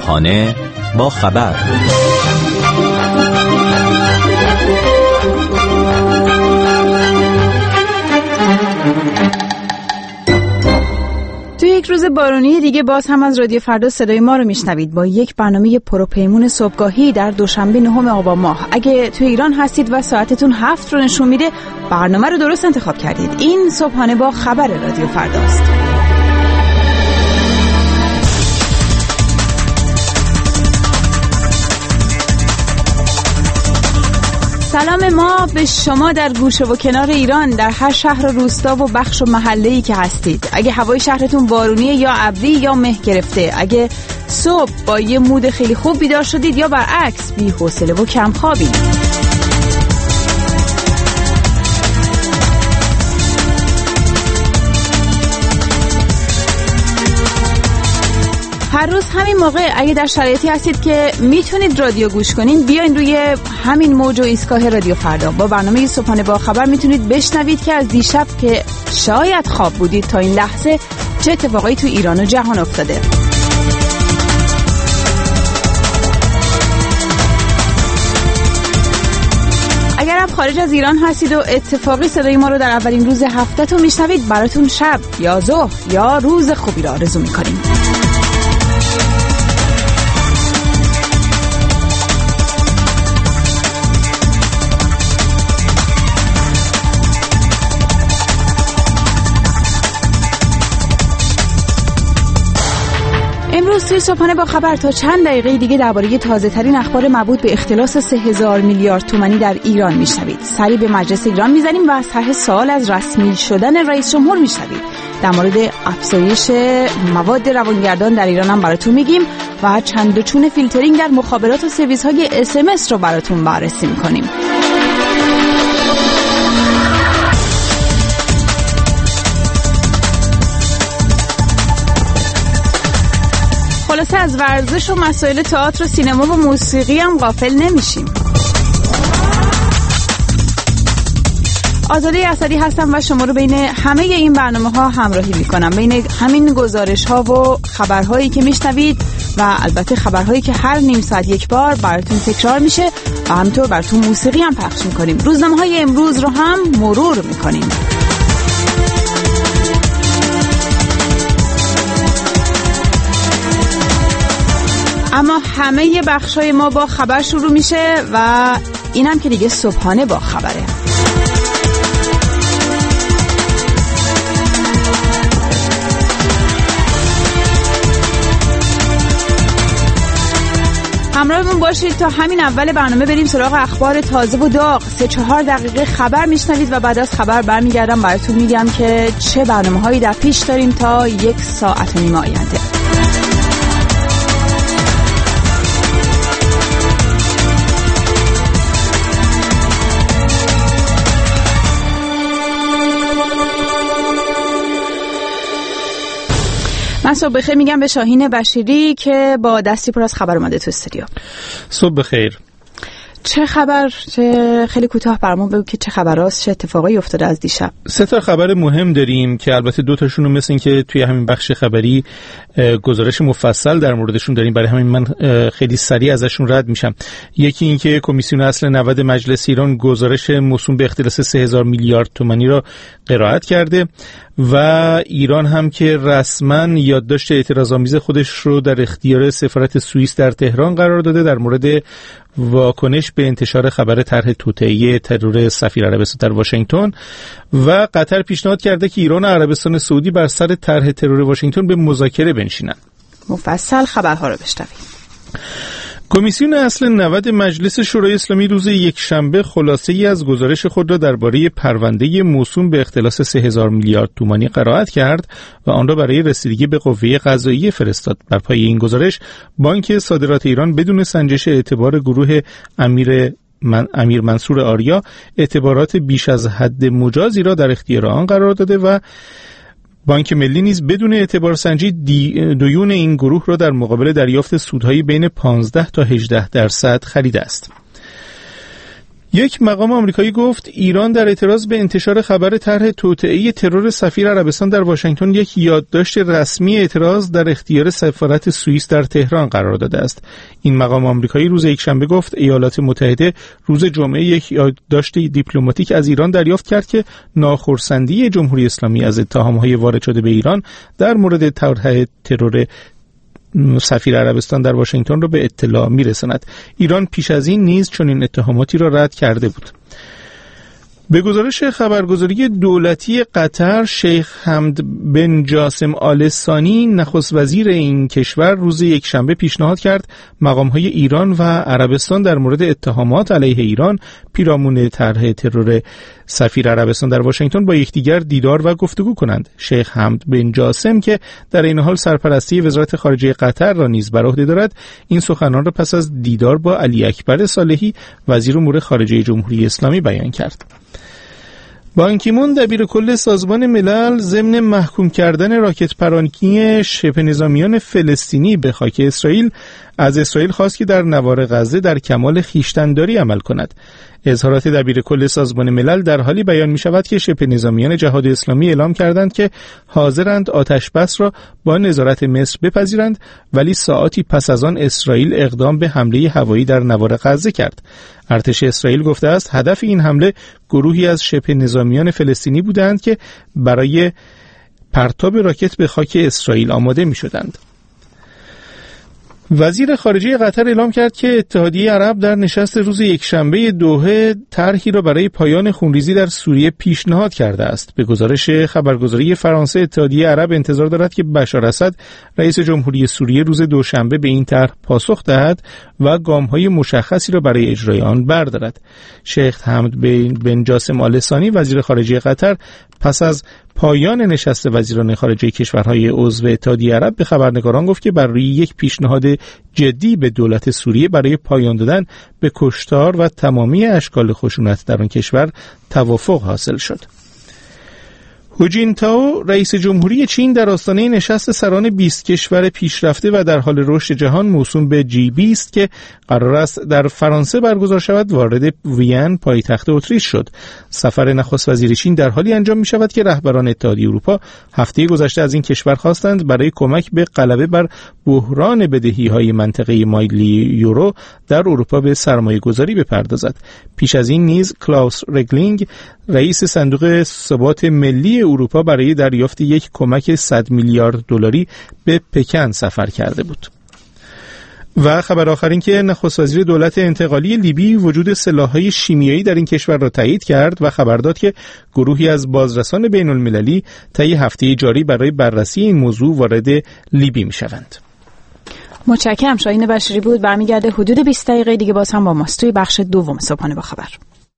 صبحانه با خبر. تو یک روز بارونی دیگه باز هم از رادیو فردا صدای ما رو میشنوید با یک برنامه پروپیمون صبحگاهی در دوشنبه 9 آبان ماه. اگه تو ایران هستید و ساعتتون 7 رو نشون میده، برنامه رو درست انتخاب کردید. این صبحانه با خبر رادیو فرداست. سلام ما به شما در گوشه و کنار ایران، در هر شهر و روستا و بخش و محله‌ای که هستید. اگه هوای شهرتون بارونیه یا ابری یا مه گرفته، اگه صبح با یه مود خیلی خوب بیدار شدید یا برعکس بی‌حوصله و کم خوابید. هر روز همین موقع اگه در شرایطی هستید که میتونید رادیو گوش کنین، بیاین روی همین موج و ایستگاه رادیو فردا. با برنامه صبحانه با خبر میتونید بشنوید که از دیشب که شاید خواب بودید تا این لحظه چه اتفاقایی تو ایران و جهان افتاده. اگر هم خارج از ایران هستید و اتفاقی صدای ما رو در اولین روز هفته‌تون میشنوید، براتون شب یا ظهر یا روز خوبی رو آرزو میکنیم. امروز توی صبحانه با خبر تا چند دقیقه دیگه درباره تازه‌ترین اخبار مربوط به اختلاس 3000 میلیارد تومانی در ایران میشنوید. سری به مجلس ایران میزنیم و از طرح سوال از رسمی شدن رئیس جمهور میشنوید. در مورد افزایش مواد روانگردان در ایران هم براتون میگیم و چند و چون فیلترینگ در مخابرات و سرویس‌های SMS رو براتون بررسی میکنیم. خلاصه از ورزش و مسائل تئاتر و سینما و موسیقی هم غافل نمیشیم. آزاده اسدی هستم و شما رو بین همه این برنامه‌ها همراهی میکنم، بین همین گزارش‌ها و خبرهایی که میشنوید و البته خبرهایی که هر نیم ساعت یک بار براتون تکرار میشه و همینطور براتون موسیقی هم پخش میکنیم. روزنامه‌های امروز رو هم مرور میکنیم. اما همه بخشای ما با خبر شروع میشه و اینم که دیگه صبحانه با خبره. همراهمون باشید تا همین اول برنامه بریم سراغ اخبار تازه و داغ. 3-4 دقیقه خبر میشنوید و بعد از خبر برمیگردم براتون میگم که چه برنامه‌هایی در پیش داریم تا 1 ساعت و نیم آینده. من صبح بخیر میگم به شاهین بشیری که با دستی پر از خبر اومده تو استودیو. صبح بخیر. چه خبر؟ چه خیلی کوتاه برامون بگو که چه خبراست، چه اتفاقایی افتاده از دیشب؟ 3 تا خبر مهم داریم که البته 2 تاشون رو مثل این که توی همین بخش خبری گزارش مفصل در موردشون داریم، برای همین من خیلی سریع ازشون رد میشم. یکی این که کمیسیون اصل 90 مجلس ایران گزارش موسوم به اختلاس 3000 میلیارد تومانی را قرائت کرده و ایران هم که رسما یادداشت اعتراض‌آمیز خودش رو در اختیار سفارت سوئیس در تهران قرار داده در مورد واکنش به انتشار خبر طرح توطئه ترور سفیر عربستان در واشنگتن و قطر پیشنهاد کرده که ایران و عربستان سعودی بر سر طرح ترور واشنگتن به مذاکره بنشینند. مفصل خبرها رو بشنویم. کمیسیون اصل 90 مجلس شورای اسلامی روز یکشنبه خلاصه‌ای از گزارش خود را درباره پرونده موسوم به اختلاس 3000 میلیارد تومانی قرائت کرد و آن را برای رسیدگی به قوه قضاییه فرستاد. بر پایه این گزارش بانک صادرات ایران بدون سنجش اعتبار گروه امیر منصور آریا اعتبارات بیش از حد مجازی را در اختیار آن قرار داده و بانک ملی نیز بدون اعتبار سنجی دیون این گروه را در مقابل دریافت سودهای بین 15 تا 18% خریده است. یک مقام آمریکایی گفت ایران در اعتراض به انتشار خبر طرح توطئه ترور سفیر عربستان در واشنگتن یک یادداشت رسمی اعتراض در اختیار سفارت سوئیس در تهران قرار داده است. این مقام آمریکایی روز یکشنبه گفت ایالات متحده روز جمعه یک یادداشت دیپلماتیک از ایران دریافت کرد که ناخرسندی جمهوری اسلامی از اتهام‌های وارد شده به ایران در مورد طرح ترور سفیر عربستان در واشنگتن را به اطلاع می‌رساند. ایران پیش از این نیز چنین اتهاماتی را رد کرده بود. به گزارش خبرگزاری دولتی قطر، شیخ حمد بن جاسم آل ثانی نخست وزیر این کشور روز یکشنبه پیشنهاد کرد مقام‌های ایران و عربستان در مورد اتهامات علیه ایران پیرامون طرح ترور سفیر عربستان در واشنگتن با یکدیگر دیدار و گفتگو کنند. شیخ حمد بن جاسم که در این حال سرپرستی وزارت خارجه قطر را نیز بر عهده دارد، این سخنان را پس از دیدار با علی اکبر صالحی وزیر امور خارجه جمهوری اسلامی بیان کرد. بان کی مون دبیرکل سازمان ملل ضمن محکوم کردن راکت پرانی شبه نظامیان فلسطینی به خاک اسرائیل از اسرائیل خواست که در نوار غزه در کمال خویشتن‌داری عمل کند. اظهارات دبیرکل سازمان ملل در حالی بیان می شود که شبه نظامیان جهاد اسلامی اعلام کردند که حاضرند آتش بس را با نظارت مصر بپذیرند، ولی ساعاتی پس از آن اسرائیل اقدام به حمله هوایی در نوار غزه کرد. ارتش اسرائیل گفته است هدف این حمله گروهی از شبه نظامیان فلسطینی بودند که برای پرتاب راکت به خاک اسرائیل آماده می شدند. وزیر خارجه قطر اعلام کرد که اتحادیه عرب در نشست روز یکشنبه دوحه طرحی را برای پایان خونریزی در سوریه پیشنهاد کرده است. به گزارش خبرگزاری فرانسه، اتحادیه عرب انتظار دارد که بشار اسد رئیس جمهوری سوریه روز دوشنبه به این طرح پاسخ دهد و گام‌های مشخصی را برای اجرای آن بردارد. شیخ حمد بن جاسم آل ثانی وزیر خارجه قطر پس از پایان نشست وزیران خارجه کشورهای عضو اتحادیه عرب به خبرنگاران گفت که بر روی یک پیشنهاد جدی به دولت سوریه برای پایان دادن به کشتار و تمامی اشکال خشونت در آن کشور توافق حاصل شد. هو جینتائو رئیس جمهوری چین در آستانه نشست سران 20 کشور پیشرفته و در حال رشد جهان موسوم به G20 که قرار است در فرانسه برگزار شود وارد وین پایتخت اتریش شد. سفر نخست وزیر چین در حالی انجام می شود که رهبران اتحادیه اروپا هفته گذشته از این کشور خواستند برای کمک به غلبه بر بحران بدهی‌های منطقه مایلی یورو در اروپا به سرمایه‌گذاری بپردازد. پیش از این نیز کلاوس رگلینگ رئیس صندوق ثبات ملی اروپا برای دریافت یک کمک 100 میلیارد دلاری به پکن سفر کرده بود. و خبر آخر این که نخست وزیر دولت انتقالی لیبی وجود سلاح‌های شیمیایی در این کشور را تایید کرد و خبر داد که گروهی از بازرسان بین‌المللی طی هفته جاری برای بررسی این موضوع وارد لیبی می‌شوند. متشکرم. شاهین بشیری بود. برمیگرده حدود 20 دقیقه دیگه باز هم با ماست توی بخش دوم صبحانه با خبر.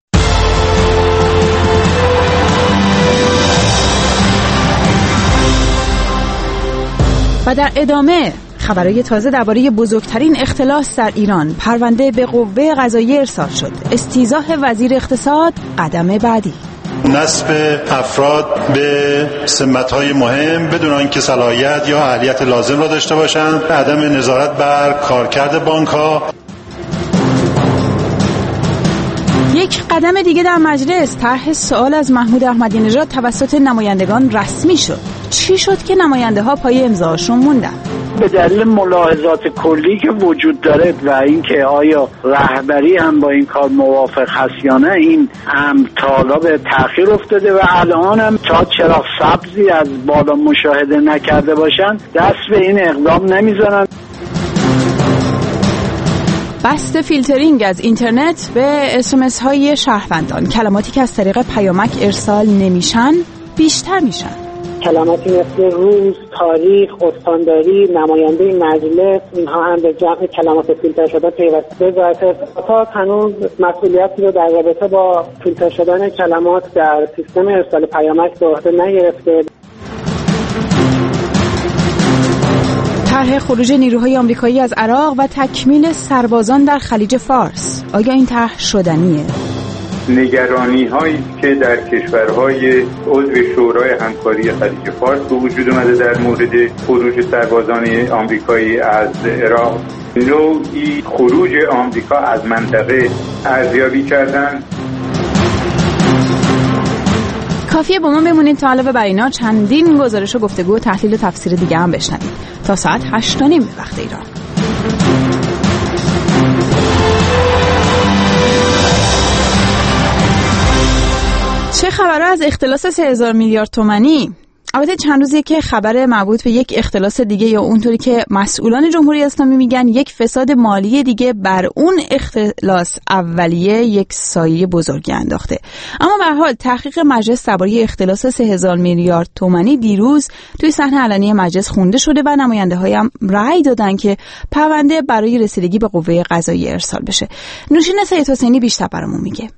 و در ادامه خبرهای تازه درباره بزرگترین اختلاس در ایران، پرونده به قوه قضاییه ارسال شد، استیضاح وزیر اقتصاد قدم بعدی، نصب افراد به سمت‌های مهم بدون آنکه صلاحیت یا اهلیت لازم را داشته باشند، عدم نظارت بر کارکرد بانک‌ها. یک قدم دیگه در مجلس، طرح سوال از محمود احمدی نژاد توسط نمایندگان رسمی شد. چی شد که نماینده ها پای امضاشون موندن؟ به دلیل ملاحظات کلی که وجود داره و اینکه آیا رهبری هم با این کار موافق هست یا نه، این امر تا به تأخیر افتاده و الان هم تا چراغ سبزی از بالا مشاهده نکرده باشن دست به این اقدام نمیزنن. بست فیلترینگ از اینترنت به SMS های شهروندان، کلماتی که از طریق پیامک ارسال نمیشن بیشتر میشن. کلماتی مثل روز، تاریخ، استانداری، نماینده مجلس، اینها هم به جمع کلمات فیلتر شده پیوسته. وزارت ارتباطات هنوز مسئولیتی رو در رابطه با فیلتر شدن کلمات در سیستم ارسال پیامک به عهده نگرفته. طرح خروج نیروهای آمریکایی از عراق و تکمیل سربازان در خلیج فارس، آیا این طرح شدنیه؟ نگرانی هایی که در کشورهای عضو شورای همکاری خلیج فارس به وجود اومده در مورد خروج سربازان آمریکایی از عراق، نوعی خروج آمریکا از منطقه ارزیابی کردن. کافیه با ما بمونید تا علاوه بر اینا چندین گزارش و گفتگو و تحلیل و تفسیر دیگه هم بشنوید تا ساعت 8:30 به وقت ایران. چه خبره از اختلاس 3000 میلیارد تومانی؟ البته چند روزیه که خبر مربوط به یک اختلاس دیگه یا اونطوری که مسئولان جمهوری اسلامی میگن یک فساد مالی دیگه بر اون اختلاس اولیه یک سایه بزرگی انداخته. اما به هر حال تحقیق مجلس درباره اختلاس 3000 میلیارد تومانی دیروز توی صحنه علنی مجلس خونده شده و نماینده‌ها هم رأی دادن که پرونده برای رسیدگی به قوه قضاییه ارسال بشه. نوشین سید حسینی بیشتر برامون میگه.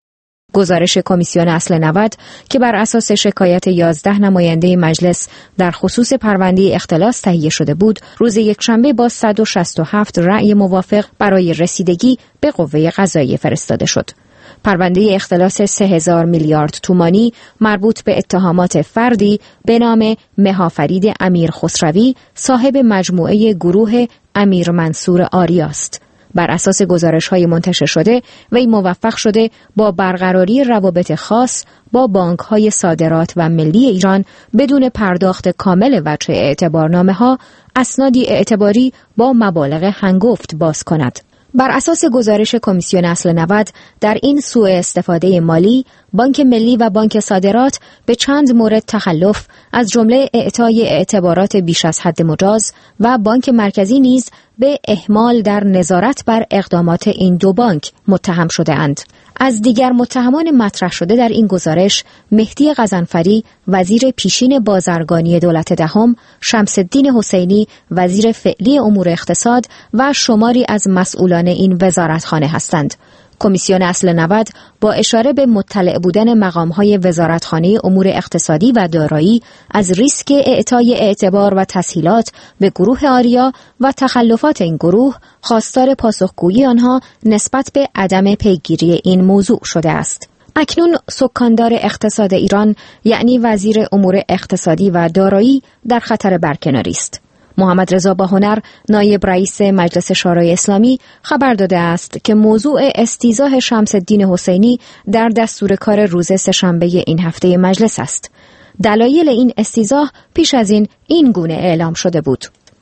گزارش کمیسیون اصل 90 که بر اساس شکایت 11 نماینده مجلس در خصوص پرونده اختلاس تهیه شده بود، روز یکشنبه با 167 رأی موافق برای رسیدگی به قوه قضاییه فرستاده شد. پرونده اختلاس 3000 میلیارد تومانی مربوط به اتهامات فردی به نام مهافرید امیر خسروی صاحب مجموعه گروه امیر منصور آریاست. بر اساس گزارش‌های منتشر شده وی موفق شده با برقراری روابط خاص با بانک‌های صادرات و ملی ایران بدون پرداخت کامل وجه اعتبارنامه‌ها اسنادی اعتباری با مبالغ هنگفت باز کند. بر اساس گزارش کمیسیون اصل 90 در این سوء استفاده مالی بانک ملی و بانک صادرات به چند مورد تخلف از جمله اعطای اعتبارات بیش از حد مجاز و بانک مرکزی نیز به اهمال در نظارت بر اقدامات این دو بانک متهم شده اند. از دیگر متهمان مطرح شده در این گزارش مهدی غضنفری وزیر پیشین بازرگانی دولت دهم، شمس الدین حسینی وزیر فعلی امور اقتصاد و شماری از مسئولان این وزارتخانه هستند. کمیسیون اصل 90 با اشاره به مطلع بودن مقام‌های وزارتخانه امور اقتصادی و دارایی از ریسک اعطای اعتبار و تسهیلات به گروه آریا و تخلفات این گروه خواستار پاسخگویی آنها نسبت به عدم پیگیری این موضوع شده است. اکنون سکاندار اقتصاد ایران یعنی وزیر امور اقتصادی و دارایی در خطر برکناری است. محمد رضا باهنر نایب رئیس مجلس شورای اسلامی خبر داده است که موضوع استیضاح شمس الدین حسینی در دستور کار روز سه‌شنبه این هفته مجلس است. دلایل این استیضاح پیش از این گونه اعلام شده بود: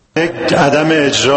عدم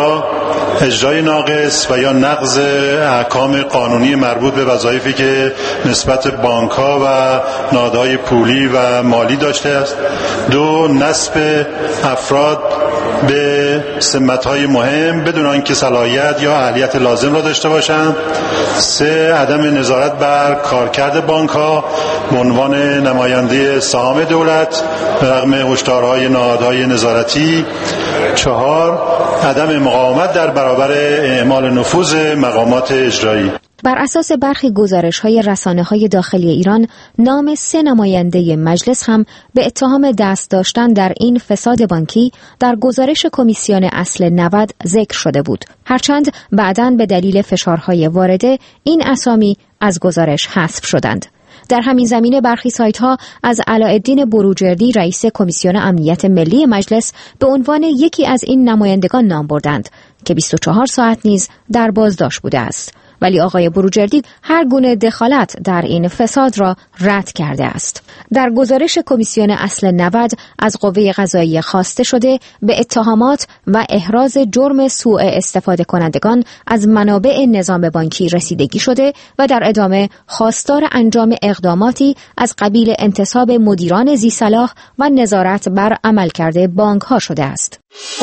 اجرای ناقص و یا نقض احکام قانونی مربوط به وظایفی که نسبت بانک‌ها و نهادهای پولی و مالی داشته است. 2. نصب افراد به سمت‌های مهم بدون آنکه صلاحیت یا اهلیت لازم را داشته باشند. 3. عدم نظارت بر کارکرد بانک‌ها به عنوان نماینده سهام دولت رغم هشدارهای نهادهای نظارتی. 4. عدم مقاومت در برابر اعمال نفوذ مقامات اجرایی. بر اساس برخی گزارش‌های رسانه‌های داخلی ایران، نام 3 نماینده مجلس هم به اتهام دست داشتن در این فساد بانکی در گزارش کمیسیون اصل 90 ذکر شده بود. هرچند بعداً به دلیل فشارهای وارده این اسامی از گزارش حذف شدند. در همین زمینه برخی سایت‌ها از علاءالدین بروجردی رئیس کمیسیون امنیت ملی مجلس به عنوان یکی از این نمایندگان نام بردند که 24 ساعت نیز در بازداشت بوده است. ولی آقای بروجردی هر گونه دخالت در این فساد را رد کرده است. در گزارش کمیسیون اصل 90 از قوه قضاییه خواسته شده به اتهامات و احراز جرم سوء استفاده کنندگان از منابع نظام بانکی رسیدگی شده و در ادامه خواستار انجام اقداماتی از قبیل انتصاب مدیران ذی‌صلاح و نظارت بر عملکرد بانک‌ها شده است.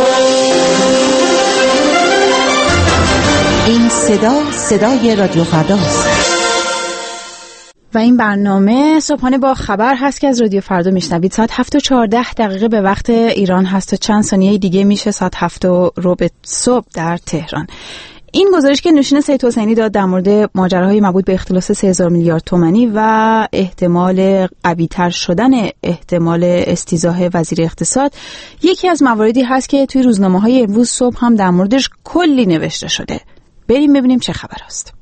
این صدای رادیو فرداست و این برنامه صبحانه با خبر هست که از رادیو فردا میشنوید. ساعت 7:14 به وقت ایران هست و چند ثانیه دیگه میشه ساعت 7:15 صبح در تهران. این گزارش که نوشین سید حسینی داد در مورد ماجراهای مربوط به اختلاس 3000 میلیارد تومانی و احتمال قوی‌تر شدن احتمال استیضاح وزیر اقتصاد یکی از مواردی هست که توی روزنامه‌های امروز صبح هم در موردش کلی نوشته شده. بریم ببینیم چه خبر است.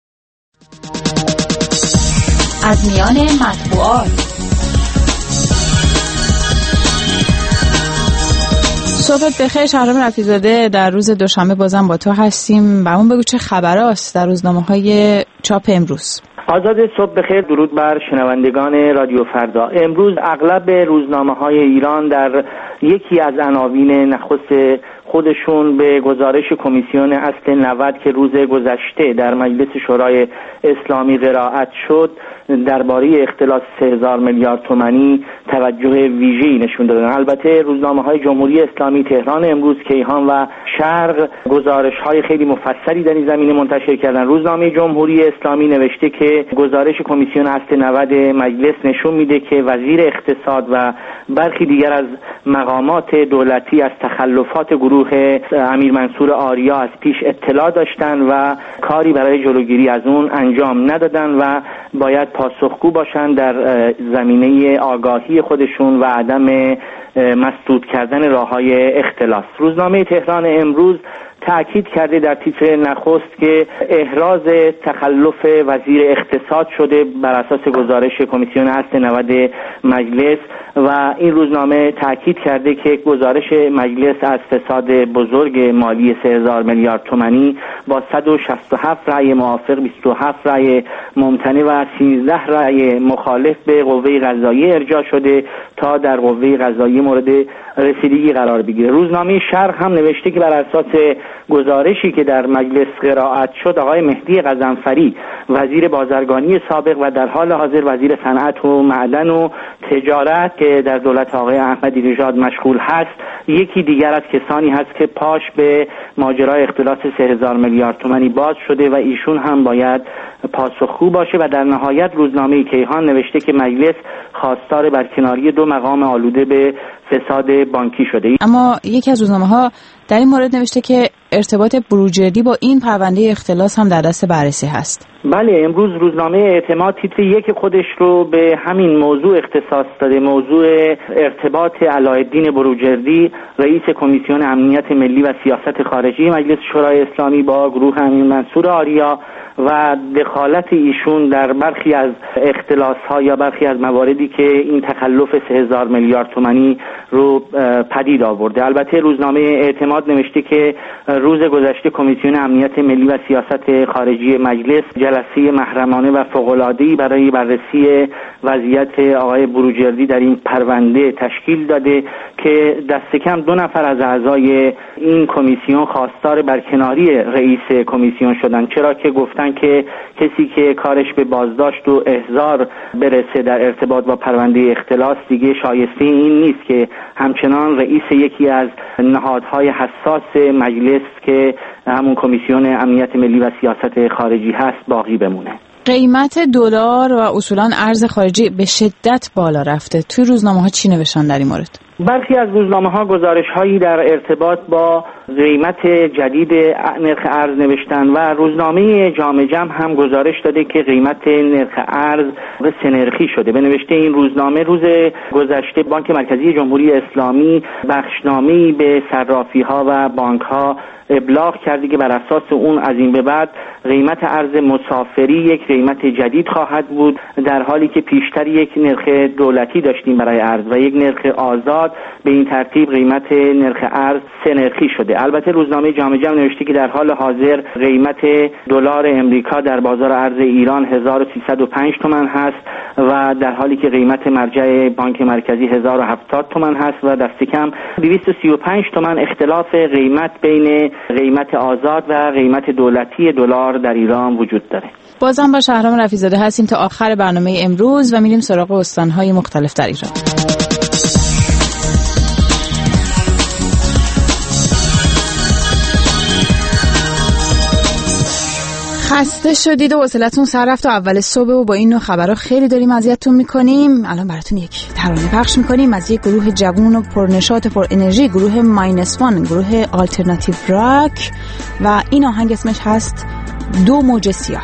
از میان مطبوعات: صبحت بخیر شهرام رفیع‌زاده. در روز دوشنبه بازم با تو هستیم. برامون بگو چه خبراست در روزنامه‌های چاپ امروز. آزاد، صبح بخیر. درود بر شنوندگان رادیو فردا. امروز اغلب روزنامه‌های ایران در یکی از عناوین نخست خودشون به گزارش کمیسیون اصل 90 که روز گذشته در مجلس شورای اسلامی قرائت شد درباره اختلاس 3000 میلیارد تومانی توجه ویژه‌ای نشون دادن. البته روزنامه‌های جمهوری اسلامی تهران امروز، کیهان و شرق گزارش‌های خیلی مفصلی در این زمینه منتشر کردن. روزنامه جمهوری اسلامی نوشته که گزارش کمیسیون اصل 90 مجلس نشون میده که وزیر اقتصاد و برخی دیگر از مقامات دولتی از تخلفات گروه امیر منصور آریا از پیش اطلاع داشتن و کاری برای جلوگیری از اون انجام ندادن و باید پاسخگو باشن در زمینه آگاهی خودشون و عدم مسدود کردن راه‌های اختلاس. روزنامه تهران امروز تأکید کرده در تیتر نخست که احراز تخلف وزیر اقتصاد شده بر اساس گزارش کمیسیون اصل 90 مجلس و این روزنامه تأکید کرده که گزارش مجلس از فساد بزرگ مالی 3000 میلیارد تومانی با 167 رأی موافق، 27 رأی ممتنع و 13 رأی مخالف به قوه قضاییه ارجاع شده تا در قوه قضاییه مورد رسیدگی قرار بگیره. روزنامه شرق هم نوشته که بر اساس گزارشی که در مجلس قرائت شد آقای مهدی غضنفری وزیر بازرگانی سابق و در حال حاضر وزیر صنعت و معدن و تجارت که در دولت آقای احمدی نژاد مشغول هست یکی دیگر از کسانی هست که پاش به ماجرای اختلاس 3000 میلیارد تومانی باز شده و ایشون هم باید پاسخگو باشه. و در نهایت روزنامه کیهان نوشته که مجلس خواستار برکناری 2 مقام آلوده به فساد بانکی شده. اما یکی از روزنامه‌ها در این مورد نوشته که ارتباط بروجردی با این پرونده اختلاس هم در دست بررسی هست. بله، امروز روزنامه اعتماد تیتر 1 خودش رو به همین موضوع اختصاص داده، موضوع ارتباط علاءالدین بروجردی رئیس کمیسیون امنیت ملی و سیاست خارجی مجلس شورای اسلامی با گروه امیر منصور آریا و دخالت ایشون در برخی از اختلاس‌ها یا برخی از مواردی که این تخلف 3000 میلیارد تومانی رو پدید آورده. البته روزنامه اعتماد نوشته که روز گذشته کمیسیون امنیت ملی و سیاست خارجی مجلس جلسه محرمانه و فوق‌العاده‌ای برای بررسی وضعیت آقای بروجردی در این پرونده تشکیل داده که دست کم 2 نفر از اعضای این کمیسیون خواستار برکناری رئیس کمیسیون شدن، چرا که گفتن که کسی که کارش به بازداشت و احضار برسه در ارتباط با پرونده اختلاس دیگه شایسته این نیست که همچنان رئیس یکی از نهادهای حساس مجلس که همون کمیسیون امنیت ملی و سیاست خارجی هست باقی بمونه. قیمت دلار و اصولاً ارز خارجی به شدت بالا رفته. توی روزنامه‌ها چی نوشتن در این مورد؟ برخی از روزنامه‌ها گزارش‌هایی در ارتباط با قیمت جدید نرخ ارز نوشتن و روزنامه جامعه جمع هم گزارش داده که قیمت نرخ ارز به سه‌نرخی شده. به نوشته این روزنامه روز گذشته بانک مرکزی جمهوری اسلامی بخشنامه‌ای به صرافی‌ها و بانک‌ها ابلاغ کردی که بر اساس اون از این به بعد قیمت ارز مسافری یک قیمت جدید خواهد بود، در حالی که پیشتر یک نرخ دولتی داشتیم برای ارز و یک نرخ آزاد. به این ترتیب قیمت نرخ ارز سه‌نرخی شده. البته روزنامه جامعه جمع نوشته که در حال حاضر قیمت دلار امریکا در بازار ارز ایران 1305 تومان هست و در حالی که قیمت مرجع بانک مرکزی 1070 تومان هست و دست کم 235 تومان اختلاف قیمت بین قیمت آزاد و قیمت دولتی دلار در ایران وجود داره. بازم با شهرام رفیع‌زاده هستیم تا آخر برنامه امروز و میریم سراغ استان‌های مختلف در ایران. خسته شدید و حوصله‌تون سر رفت و اول صبح و با این نوع خبرها خیلی داریم اذیتتون میکنیم. الان براتون یک ترانه پخش میکنیم از یک گروه جوان و پرنشاط و پر انرژی، گروه ماینس 1، گروه آلترناتیو راک و این آهنگ اسمش هست 2 موج سیاه.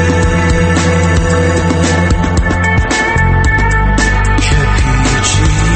که پیچیده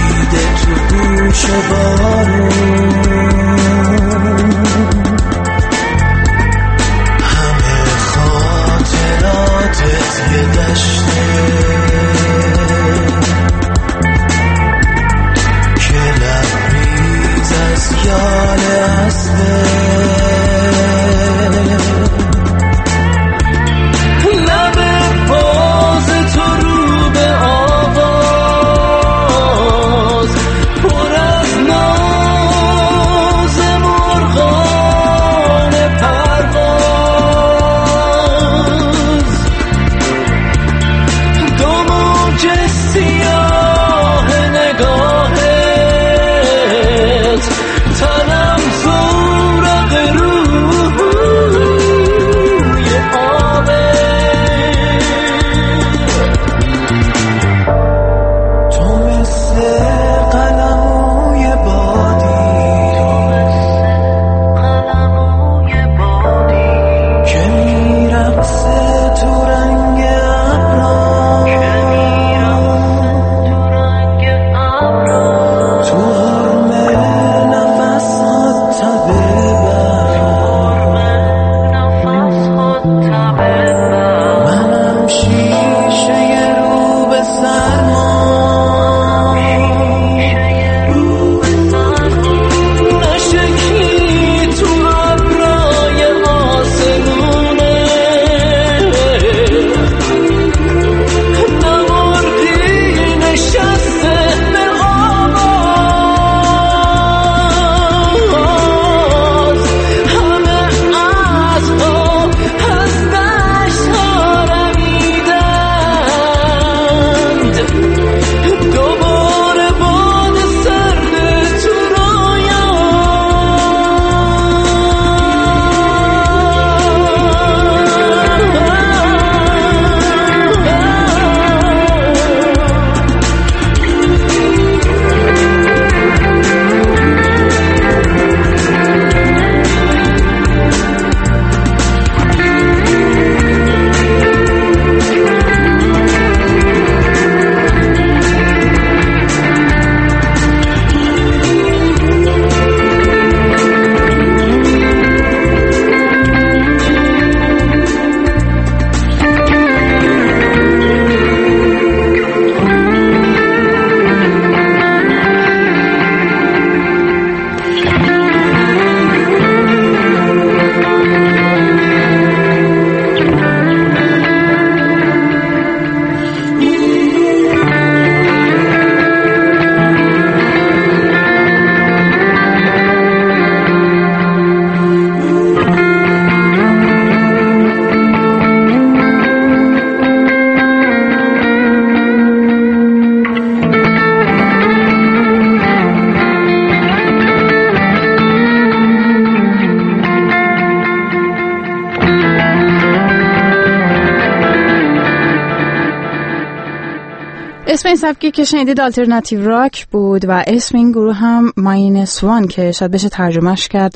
اسم این سبکی که شنیدید آلترناتیو راک بود و اسم این گروه هم -1 که شاید بشه ترجمهش کرد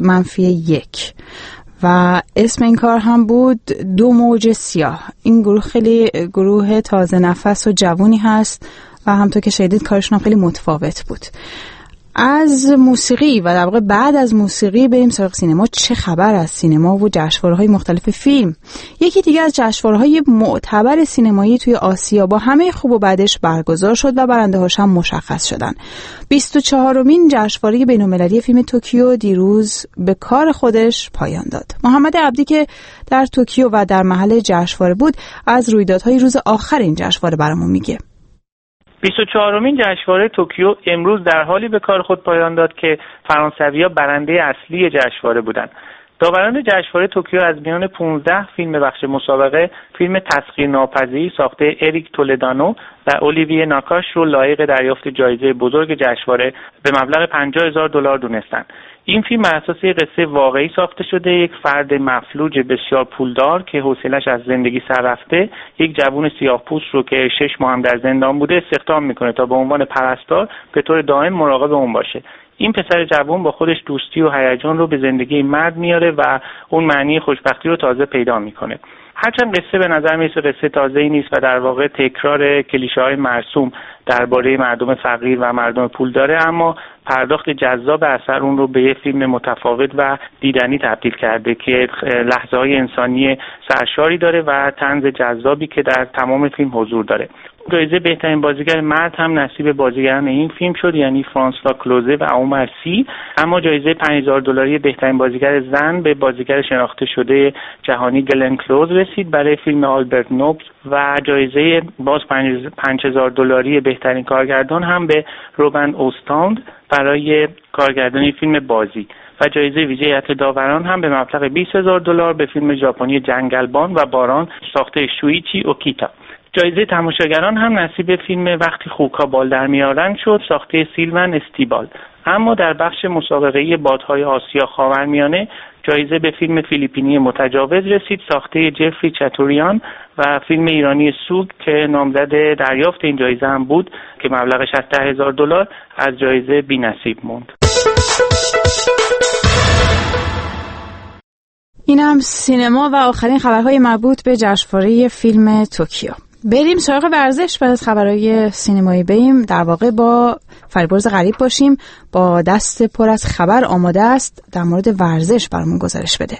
-1 و اسم این کار هم بود 2 موج سیاه. این گروه خیلی گروه تازه نفس و جوونی هست و همونطور که شنیدید کارشون هم خیلی متفاوت بود. از موسیقی و در واقع بعد از موسیقی بریم سراغ سینما. چه خبر از سینما و جشنواره‌های مختلف فیلم؟ یکی دیگه از جشنواره‌های معتبر سینمایی توی آسیا با همه خوب و بدش برگزار شد و برنده‌هاش هم مشخص شدن. 24مین جشنواره بین‌المللی فیلم توکیو دیروز به کار خودش پایان داد. محمد عبدی که در توکیو و در محل جشنواره بود از رویدادهای روز آخر این جشنواره برامون میگه. 24مین جشنواره توکیو امروز در حالی به کار خود پایان داد که فرانسوی‌ها برنده اصلی جشنواره بودند. داوران جشنواره توکیو از میان 15 فیلم بخش مسابقه فیلم تسخیرناپذیری ساخته اریک تولدانو و اولیویه ناکاش رو لایق دریافت جایزه بزرگ جشنواره به مبلغ $50,000 دونستند. این فیلم بر اساس قصه واقعی ساخته شده. یک فرد مفلوج بسیار پولدار که حوصله‌اش از زندگی سر رفته یک جوون سیاه‌پوست رو که 6 ماه هم در زندان بوده استخدام میکنه تا به عنوان پرستار به طور دائم مراقب اون باشه. این پسر جوان با خودش دوستی و هیجان رو به زندگی مرد میاره و اون معنی خوشبختی رو تازه پیدا میکنه. هرچند قصه به نظر میرسه قصه تازه‌ای نیست و در واقع تکرار کلیشه‌های مرسوم درباره مردم فقیر و مردم پول داره، اما پرداخت جذاب اثر اون رو به یه فیلم متفاوت و دیدنی تبدیل کرده که لحظه‌های انسانی سرشاری داره و طنز جذابی که در تمام فیلم حضور داره. جایزه بهترین بازیگر مرد هم نصیب بازیگران این فیلم شد، یعنی فرانسوا کلوزه و عمر سی. اما جایزه $5000 بهترین بازیگر زن به بازیگر شناخته شده جهانی گلن کلوز رسید برای فیلم آلبرت نوبل و جایزه باز $5000 بهترین کارگردان هم به روبن اوستاند برای کارگردانی فیلم بازی و جایزه ویژه هیئت داوران هم به مبلغ $20000 به فیلم ژاپنی جنگلبان و باران ساخته شویچی اوکیتا. جایزه تماشاگران هم نصیب فیلم وقتی خوک‌ها بال در میارن شد ساخته سیلون استیبال. اما در بخش مسابقه بادهای آسیا خاورمیانه جایزه به فیلم فیلیپینی متجاوز رسید ساخته جفری چاتوریان و فیلم ایرانی سوگ که نامزد دریافت این جایزه هم بود که مبلغش از $10,000 از جایزه بی‌نصیب موند. این هم سینما و آخرین خبرهای مربوط به جشنواره فیلم توکیو. بریم سراغ ورزش. بعد از خبرهای سینمایی بریم در واقع با فریبرز غریب باشیم، با دست پر از خبر آماده است در مورد ورزش برامون گزارش بده.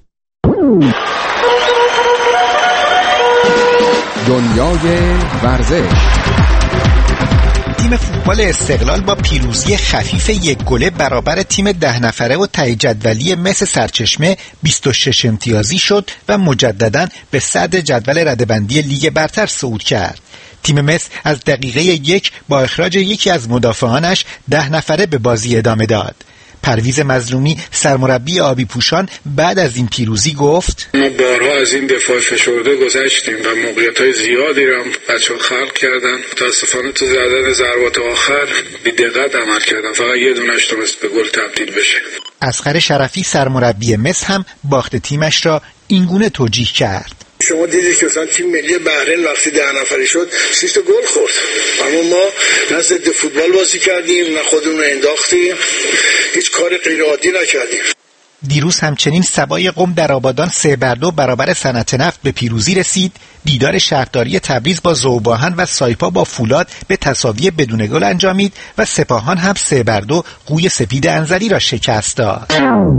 دنیای ورزش. تیم فوتبال استقلال با پیروزی خفیف 1 گله برابر تیم 10 نفره و ته جدولی مس سرچشمه 26 امتیازی شد و مجدداً به صدر جدول رده‌بندی لیگ برتر صعود کرد. تیم مس از دقیقه 1 با اخراج یکی از مدافعانش 10 نفره به بازی ادامه داد. پرویز مظلومی سرمربی آبی پوشان بعد از این پیروزی گفت: ما بارها از این دفاع فشرده گذشتیم و موقعیت‌های زیادی را بچه‌ها خلق کردن. متأسفانه تو زدن ضربات آخر بی‌دقت عمل کردن، فقط یه دونه‌اش تونست به گل تبدیل بشه. اصغر شرفی سرمربی مس هم باخت تیمش را اینگونه توجیه کرد: شما دیدید که مثلا تیم ملی بحرین وقتی 10 نفری شد 6 تا گل خورد، اما ما نه ضد فوتبال بازی کردیم نه خودمون رو انداختیم، هیچ کار غیر عادی نکردیم. دیروز همچنین سبای قم در آبادان 3-2 برابر صنعت نفت به پیروزی رسید. دیدار شهرداری تبریز با ذوب‌آهن و سایپا با فولاد به تساوی بدون گل انجامید و سپاهان هم 3-2 قوی سپید انزلی را شکست داد.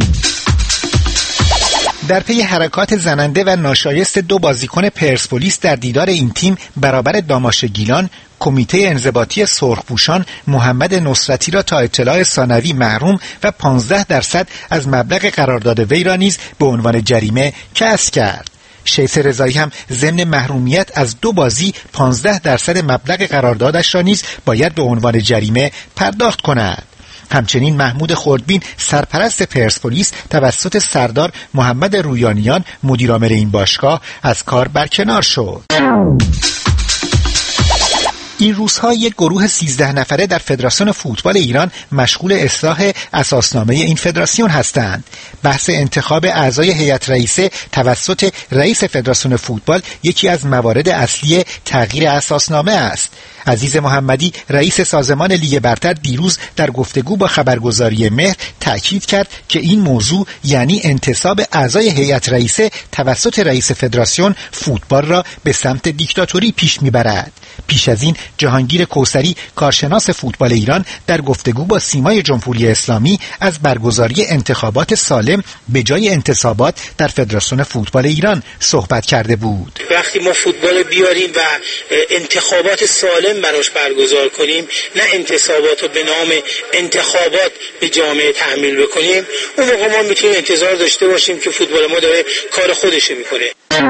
در پی حرکات زننده و ناشایست 2 بازیکن پرسپولیس در دیدار این تیم برابر داماش گیلان، کمیته انضباطی سرخپوشان محمد نصرتی را تا اطلاع ثانوی محروم و 15% از مبلغ قرارداد وی را نیز به عنوان جریمه کسب کرد. شیخ رضایی هم ضمن محرومیت از 2 بازی 15% مبلغ قراردادش را نیز باید به عنوان جریمه پرداخت کند. همچنین محمود خردبین سرپرست پرسپولیس توسط سردار محمد رویانیان مدیرعامل این باشگاه از کار برکنار شد. این روزها یک گروه 13 نفره در فدراسیون فوتبال ایران مشغول اصلاح اساسنامه این فدراسیون هستند. بحث انتخاب اعضای هیئت رئیسه توسط رئیس فدراسیون فوتبال یکی از موارد اصلی تغییر اساسنامه است. عزیز محمدی رئیس سازمان لیگ برتر دیروز در گفتگو با خبرگزاری مهر تأکید کرد که این موضوع یعنی انتصاب اعضای هیئت رئیسه توسط رئیس فدراسیون فوتبال را به سمت دیکتاتوری پیش میبرد. پیش از این جهانگیر کوثری کارشناس فوتبال ایران در گفتگو با سیمای جمهوری اسلامی از برگزاری انتخابات سالم به جای انتصابات در فدراسیون فوتبال ایران صحبت کرده بود. وقتی ما فوتبال بیاریم و انتخابات سالم براش برگزار کنیم، نه انتصابات رو به نام انتخابات به جامعه تحمیل بکنیم، اون موقع ما میتونیم انتظار داشته باشیم که فوتبال ما داره کار خودش میکنه.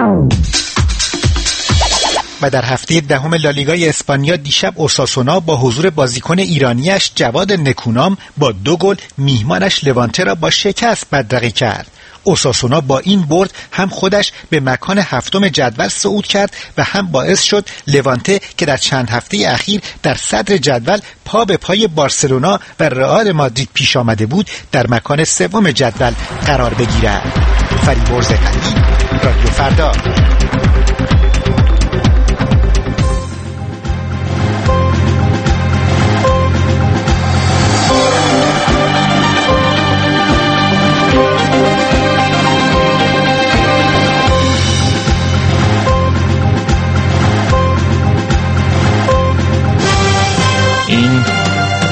و در هفته 10 لالیگای اسپانیا دیشب اوساسونا با حضور بازیکن ایرانیش جواد نکونام با 2 گل میهمانش لوانته را با شکست بدرقه کرد. اوساسونا با این برد هم خودش به مکان 7 جدول صعود کرد و هم باعث شد لوانته که در چند هفته اخیر در صدر جدول پا به پای بارسلونا و رئال مادرید پیش آمده بود در مکان 3 جدول قرار بگیرد. فریبرز غریب، رادیو فردا.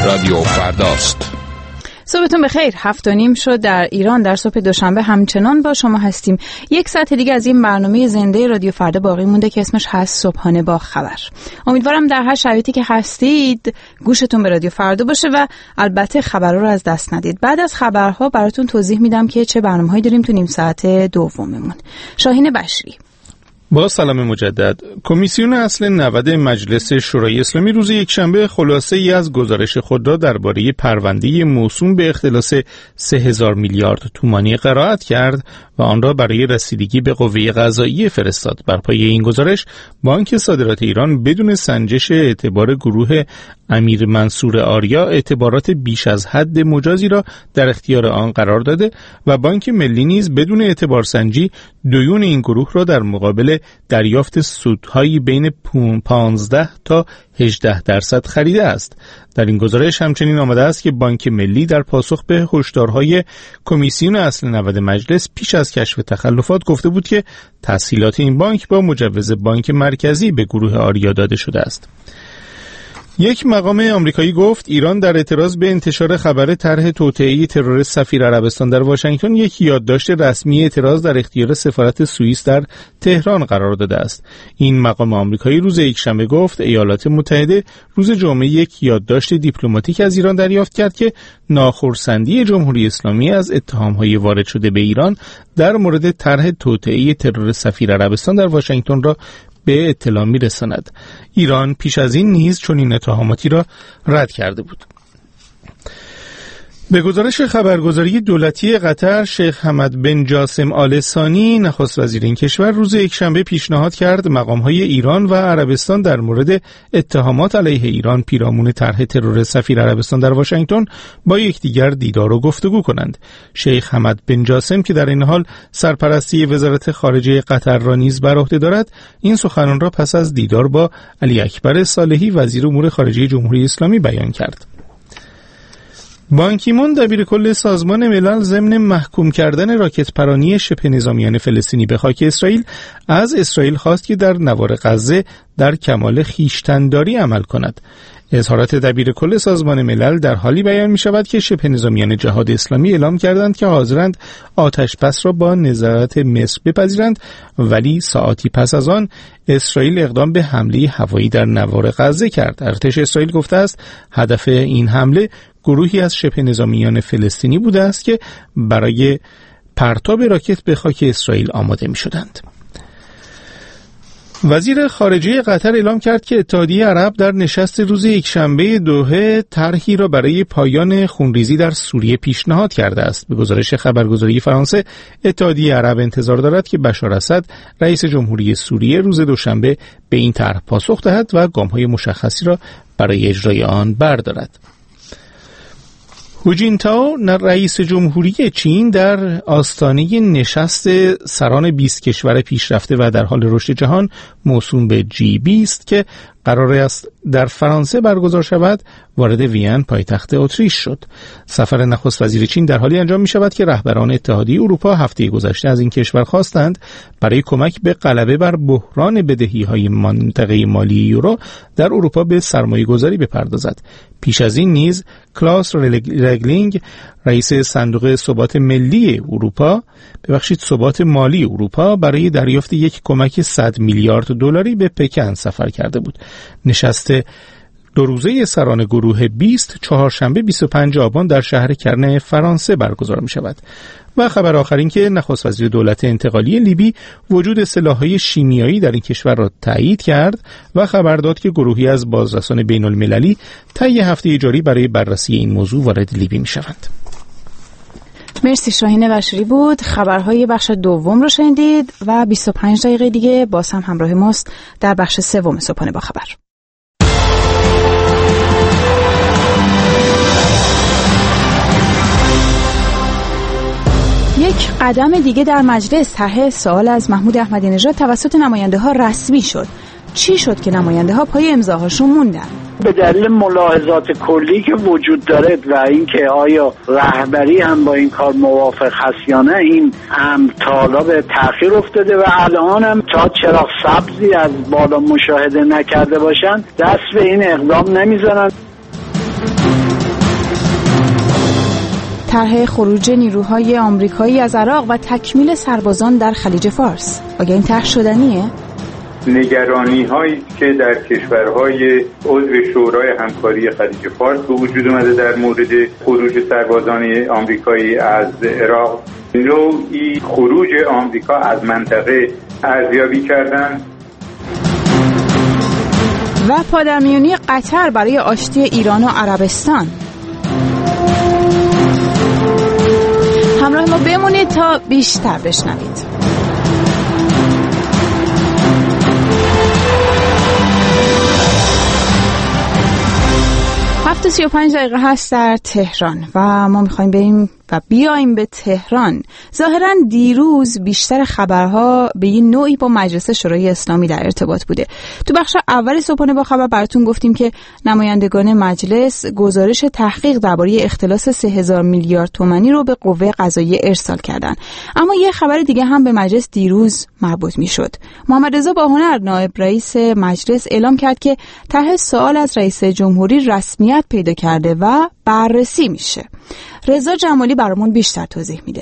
رادیو فرداست. صبحتون بخیر. 7:30 شد در ایران. در صبح دوشنبه همچنان با شما هستیم. یک ساعت دیگه از این برنامه زنده رادیو فردا باقی مونده که اسمش هست صبحانه با خبر. امیدوارم در هر شرایطی که هستید گوشتون به رادیو فردا باشه و البته خبرها رو از دست ندید. بعد از خبرها براتون توضیح میدم که چه برنامه‌هایی داریم تو نیم ساعت دوممون. شاهین بشری. با سلام مجدد. کمیسیون اصل 90 مجلس شورای اسلامی روز یکشنبه خلاصه‌ای از گزارش خود را درباره پرونده موسوم به اختلاس 3000 میلیارد تومانی قرائت کرد و آن را برای رسیدگی به قوه قضاییه فرستاد. بر پایه این گزارش بانک صادرات ایران بدون سنجش اعتبار گروه امیر منصور آریا اعتبارات بیش از حد مجازی را در اختیار آن قرار داده و بانک ملی نیز بدون اعتبار سنجی دیون این گروه را در مقابل دریافت سودهایی بین 15 تا 18% خریده است. در این گزارش همچنین آمده است که بانک ملی در پاسخ به هشدارهای کمیسیون اصل 90 مجلس پیش از کشف تخلفات گفته بود که تسهیلات این بانک با مجوز بانک مرکزی به گروه آریا داده شده است. یک مقام آمریکایی گفت ایران در اعتراض به انتشار خبر طرح توطئه تروریست سفیر عربستان در واشنگتن یک یادداشت رسمی اعتراض در اختیار سفارت سوئیس در تهران قرار داده است. این مقام آمریکایی روز یکشنبه گفت ایالات متحده روز جمعه یک یادداشت دیپلماتیک از ایران دریافت کرد که ناخرسندی جمهوری اسلامی از اتهام‌های وارد شده به ایران در مورد طرح توطئه تروریست سفیر عربستان در واشنگتن را به اطلاع می‌رساند. ایران پیش از این نیز چنین اتهاماتی را رد کرده بود. به گزارش خبرگزاری دولتی قطر، شیخ حمد بن جاسم آل ثانی نخست وزیر این کشور روز یکشنبه پیشنهاد کرد مقام‌های ایران و عربستان در مورد اتهامات علیه ایران پیرامون طرح ترور سفیر عربستان در واشنگتن با یکدیگر دیدار و گفتگو کنند. شیخ حمد بن جاسم که در این حال سرپرستی وزارت خارجه قطر را نیز بر عهده دارد، این سخنان را پس از دیدار با علی اکبر صالحی وزیر امور خارجه جمهوری اسلامی بیان کرد. بان کی مون دبیرکل سازمان ملل ضمن محکوم کردن راکت پرانی شبه نظامیان فلسطینی به خاک اسرائیل از اسرائیل خواست که در نوار غزه در کمال خویشتن‌داری عمل کند. اظهارات دبیرکل سازمان ملل در حالی بیان می شود که شبه نظامیان جهاد اسلامی اعلام کردند که حاضرند آتش‌بس را با نظارت مصر بپذیرند، ولی ساعتی پس از آن اسرائیل اقدام به حمله هوایی در نوار غزه کرد. ارتش اسرائیل گفته است هدف این حمله گروهی از شبه نظامیان فلسطینی بوده است که برای پرتاب راکت به خاک اسرائیل آماده می شدند. وزیر خارجه قطر اعلام کرد که اتحادیه عرب در نشست روز یکشنبه دوحه طرحی را برای پایان خونریزی در سوریه پیشنهاد کرده است. به گزارش خبرگزاری فرانسه، اتحادیه عرب انتظار دارد که بشار اسد رئیس جمهوری سوریه روز دوشنبه به این طرح پاسخ دهد و گام‌های مشخصی را برای اجرای آن بردارد. هو جینتائو رئیس جمهوری چین در آستانه نشست سران 20 کشور پیشرفته و در حال رشد جهان موسوم به G20 که قرار است در فرانسه برگزار شود وارد وین پایتخت اتریش شد. سفر نخست وزیر چین در حالی انجام می شود که رهبران اتحادیه اروپا هفته گذشته از این کشور خواستند برای کمک به غلبه بر بحران بدهی‌های منطقه مالی یورو در اروپا به سرمایه‌گذاری بپردازد. پیش از این نیز کلاس رگلینگ رئیس صندوق ثبات ملی اروپا ثبات مالی اروپا برای دریافت یک کمک 100 میلیارد دلاری به پکن سفر کرده بود. نشست دو روزه سران گروه 20 چهارشنبه 25 آبان در شهر کرن فرانسه برگزار می شود. و خبر آخر این که نخست وزیر دولت انتقالی لیبی وجود سلاح‌های شیمیایی در این کشور را تایید کرد و خبر داد که گروهی از بازرسان بین المللی طی هفته جاری برای بررسی این موضوع وارد لیبی می شوند. مرسی. شاهین بشری بود. خبرهای بخش دوم رو شنیدید و 25 دقیقه دیگه باز هم همراه ماست در بخش سوم صبحانه با خبر. یک قدم دیگه در مجلس طرح سوال از محمود احمدی نژاد توسط نماینده ها رسمی شد. چی شد که نماینده ها پای امضاهاشون موندن؟ به دلیل ملاحظات کلی که وجود داره و اینکه آیا رهبری هم با این کار موافق هست یا نه، این امر به تأخیر افتاده و الان هم تا چراغ سبزی از بالا مشاهده نکرده باشن دست به این اقدام نمیزنن. طرح خروج نیروهای آمریکایی از عراق و تکمیل سربازان در خلیج فارس. آیا این طرح شدنیه؟ نگرانی هایی که در کشورهای عضو شورای همکاری خلیج فارس به وجود اومده در مورد خروج سربازان آمریکایی از عراق، نوعی خروج آمریکا از منطقه ارزیابی کردن. و پادرمیونی قطر برای آشتی ایران و عربستان. همراه ما بمونید تا بیشتر بشنوید. 7:35 هست در تهران و ما میخوایم بریم و بیایم به تهران. ظاهراً دیروز بیشتر خبرها به یه نوعی با مجلس شورای اسلامی در ارتباط بوده. تو بخش اول صبحانه با خبر براتون گفتیم که نمایندگان مجلس گزارش تحقیق درباره اختلاس 3000 میلیارد تومانی رو به قوه قضاییه ارسال کردن. اما یه خبر دیگه هم به مجلس دیروز مربوط میشد. محمد رضا باهنر نایب رئیس مجلس اعلام کرد که طرح سوال از رئیس جمهوری رسمیت پیدا کرده و بررسی میشه. رضا جمالی برامون بیشتر توضیح میده.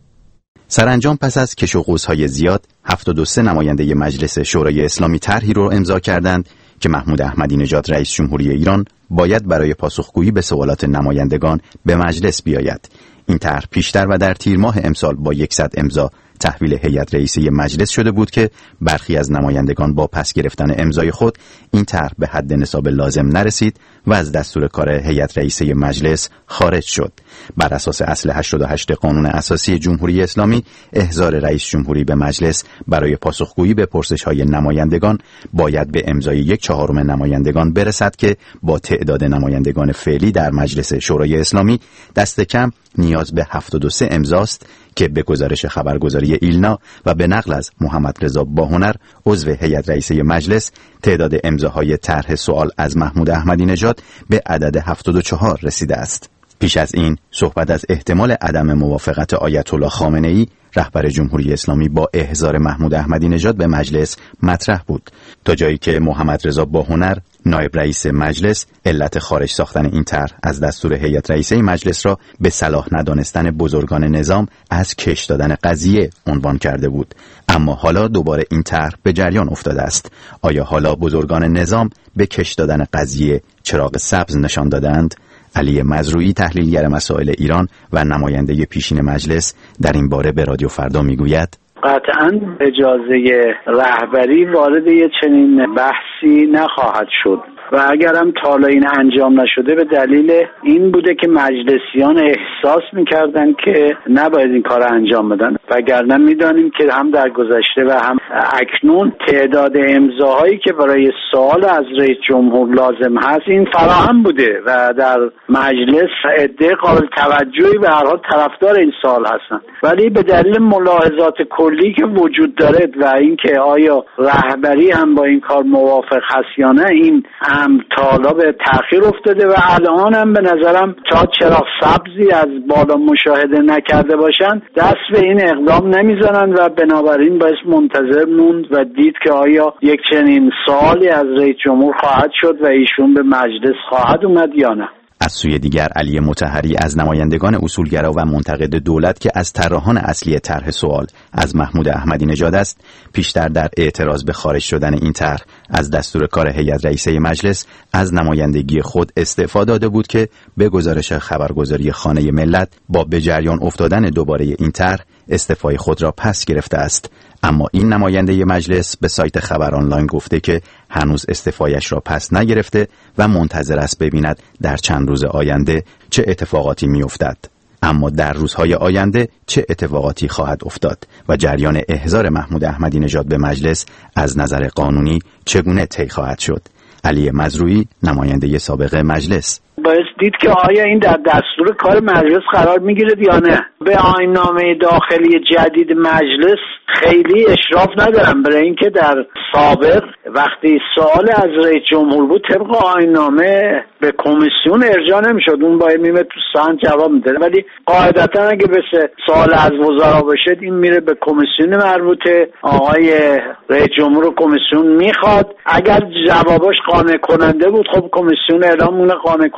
سرانجام پس از کش و قوس‌های زیاد 72 نماینده مجلس شورای اسلامی طرحی رو امضا کردند که محمود احمدی نژاد رئیس جمهوری ایران باید برای پاسخگویی به سوالات نمایندگان به مجلس بیاید. این طرح پیشتر و در تیر ماه امسال با 100 امضا تحویل هیئت رئیسه مجلس شده بود که برخی از نمایندگان با پس گرفتن امضای خود این طرح به حد نصاب لازم نرسید و از دستور کار هیئت رئیسه مجلس خارج شد. بر اساس اصل 88 قانون اساسی جمهوری اسلامی، احضار رئیس جمهوری به مجلس برای پاسخگویی به پرسش‌های نمایندگان باید به امضای 1/4 نمایندگان برسد که با تعداد نمایندگان فعلی در مجلس شورای اسلامی دست کم نیاز به 72 امضاست که به گزارش خبرگزاری ایلنا و به نقل از محمد رضا باهنر عضو هیئت رئیسه مجلس تعداد امضاهای طرح سوال از محمود احمدی نژاد به عدد 74 رسیده است. پیش از این صحبت از احتمال عدم موافقت آیت الله خامنه‌ای رهبر جمهوری اسلامی با احضار محمود احمدی نژاد به مجلس مطرح بود، تا جایی که محمد رضا باهنر نایب رئیس مجلس علت خارج ساختن این طرح از دستور هیئت رئیسه مجلس را به صلاح ندانستن بزرگان نظام از کش دادن قضیه عنوان کرده بود. اما حالا دوباره این طرح به جریان افتاده است. آیا حالا بزرگان نظام به کش دادن قضیه چراغ سبز نشان دادند؟ علی مزروعی تحلیلگر مسائل ایران و نماینده پیشین مجلس در این باره به رادیو فردا میگوید: قطعاً اجازه رهبری وارد یه چنین بحثی نخواهد شد و اگرم تا حالا این انجام نشده به دلیل این بوده که مجلسیان احساس میکردن که نباید این کار انجام بدن، وگرنه میدانیم که هم در گذشته و هم اکنون تعداد امضاهایی که برای سوال از رئیس جمهور لازم هست این فراهم بوده و در مجلس عده قابل توجهی به هر حال طرفدار این سوال هستن، ولی به دلیل ملاحظات کلی که وجود داره و اینکه آیا رهبری هم با این کار موافق هست یا نه، این تالا به تأخیر افتاده و الان هم به نظرم تا چراغ سبزی از بالا مشاهده نکرده باشن دست به این اقدام نمیزنن و بنابراین باید منتظر موند و دید که آیا یک چنین سوالی از رئیس جمهور خواهد شد و ایشون به مجلس خواهد اومد یا نه. از سوی دیگر علی مطهری از نمایندگان اصولگرا و منتقد دولت که از طراحان اصلی طرح سوال از محمود احمدی نژاد است، پیشتر در اعتراض به خارج شدن این طرح از دستور کار هیئت رئیسه مجلس از نمایندگی خود استعفا داده بود که به گزارش خبرگزاری خانه ملت با به جریان افتادن دوباره این طرح استعفای خود را پس گرفته است. اما این نماینده مجلس به سایت خبر آنلاین گفته که هنوز استعفایش را پس نگرفته و منتظر است ببیند در چند روز آینده چه اتفاقاتی می‌افتد. اما در روزهای آینده چه اتفاقاتی خواهد افتاد و جریان احضار محمود احمدی نژاد به مجلس از نظر قانونی چگونه طی خواهد شد؟ علی مزروعی نماینده سابق مجلس: باید دید که آیا این در دستور کار مجلس قرار میگیره یا نه. به آیین‌نامه داخلی جدید مجلس خیلی اشراف ندارم، برای اینکه در سابق وقتی سوال از رئیس جمهور بود طبق آیین‌نامه به کمیسیون ارجاع نمیشد، اون باید میمه تو سان جواب میده، ولی قاعدتا اگه به سوال از وزرا بشه این میره به کمیسیون مربوطه، آقای رئیس جمهور کمیسیون میخواد، اگر جوابش قانع کننده بود خب کمیسیون اعلام اون قانع کننده است،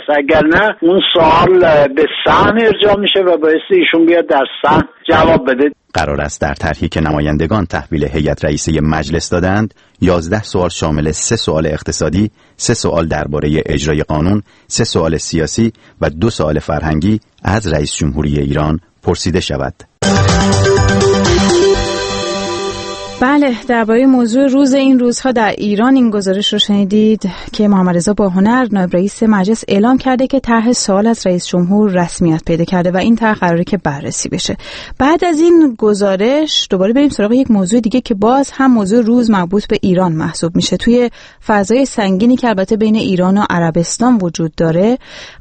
است، اگر نه اون سوال به صحن ارجاع میشه و باعث ایشون بیاد در صحن جواب بده. قرار است در طرحی که نمایندگان تحویل هیئت رئیسه مجلس دادند 11 سوال شامل 3 سوال اقتصادی، 3 سوال درباره اجرای قانون، 3 سوال سیاسی و 2 سوال فرهنگی از رئیس جمهوری ایران پرسیده شود. بله، درباره موضوع روز این روزها در ایران این گزارش رو شنیدید که محمد رضا باهنر نایب رئیس مجلس اعلام کرده که طرح سوال از رئیس جمهور رسمیت پیدا کرده و این طرح قراره که بررسی بشه. بعد از این گزارش دوباره بریم سراغ یک موضوع دیگه که باز هم موضوع روز مربوط به ایران محسوب میشه. توی فضای سنگینی که البته بین ایران و عربستان وجود داره،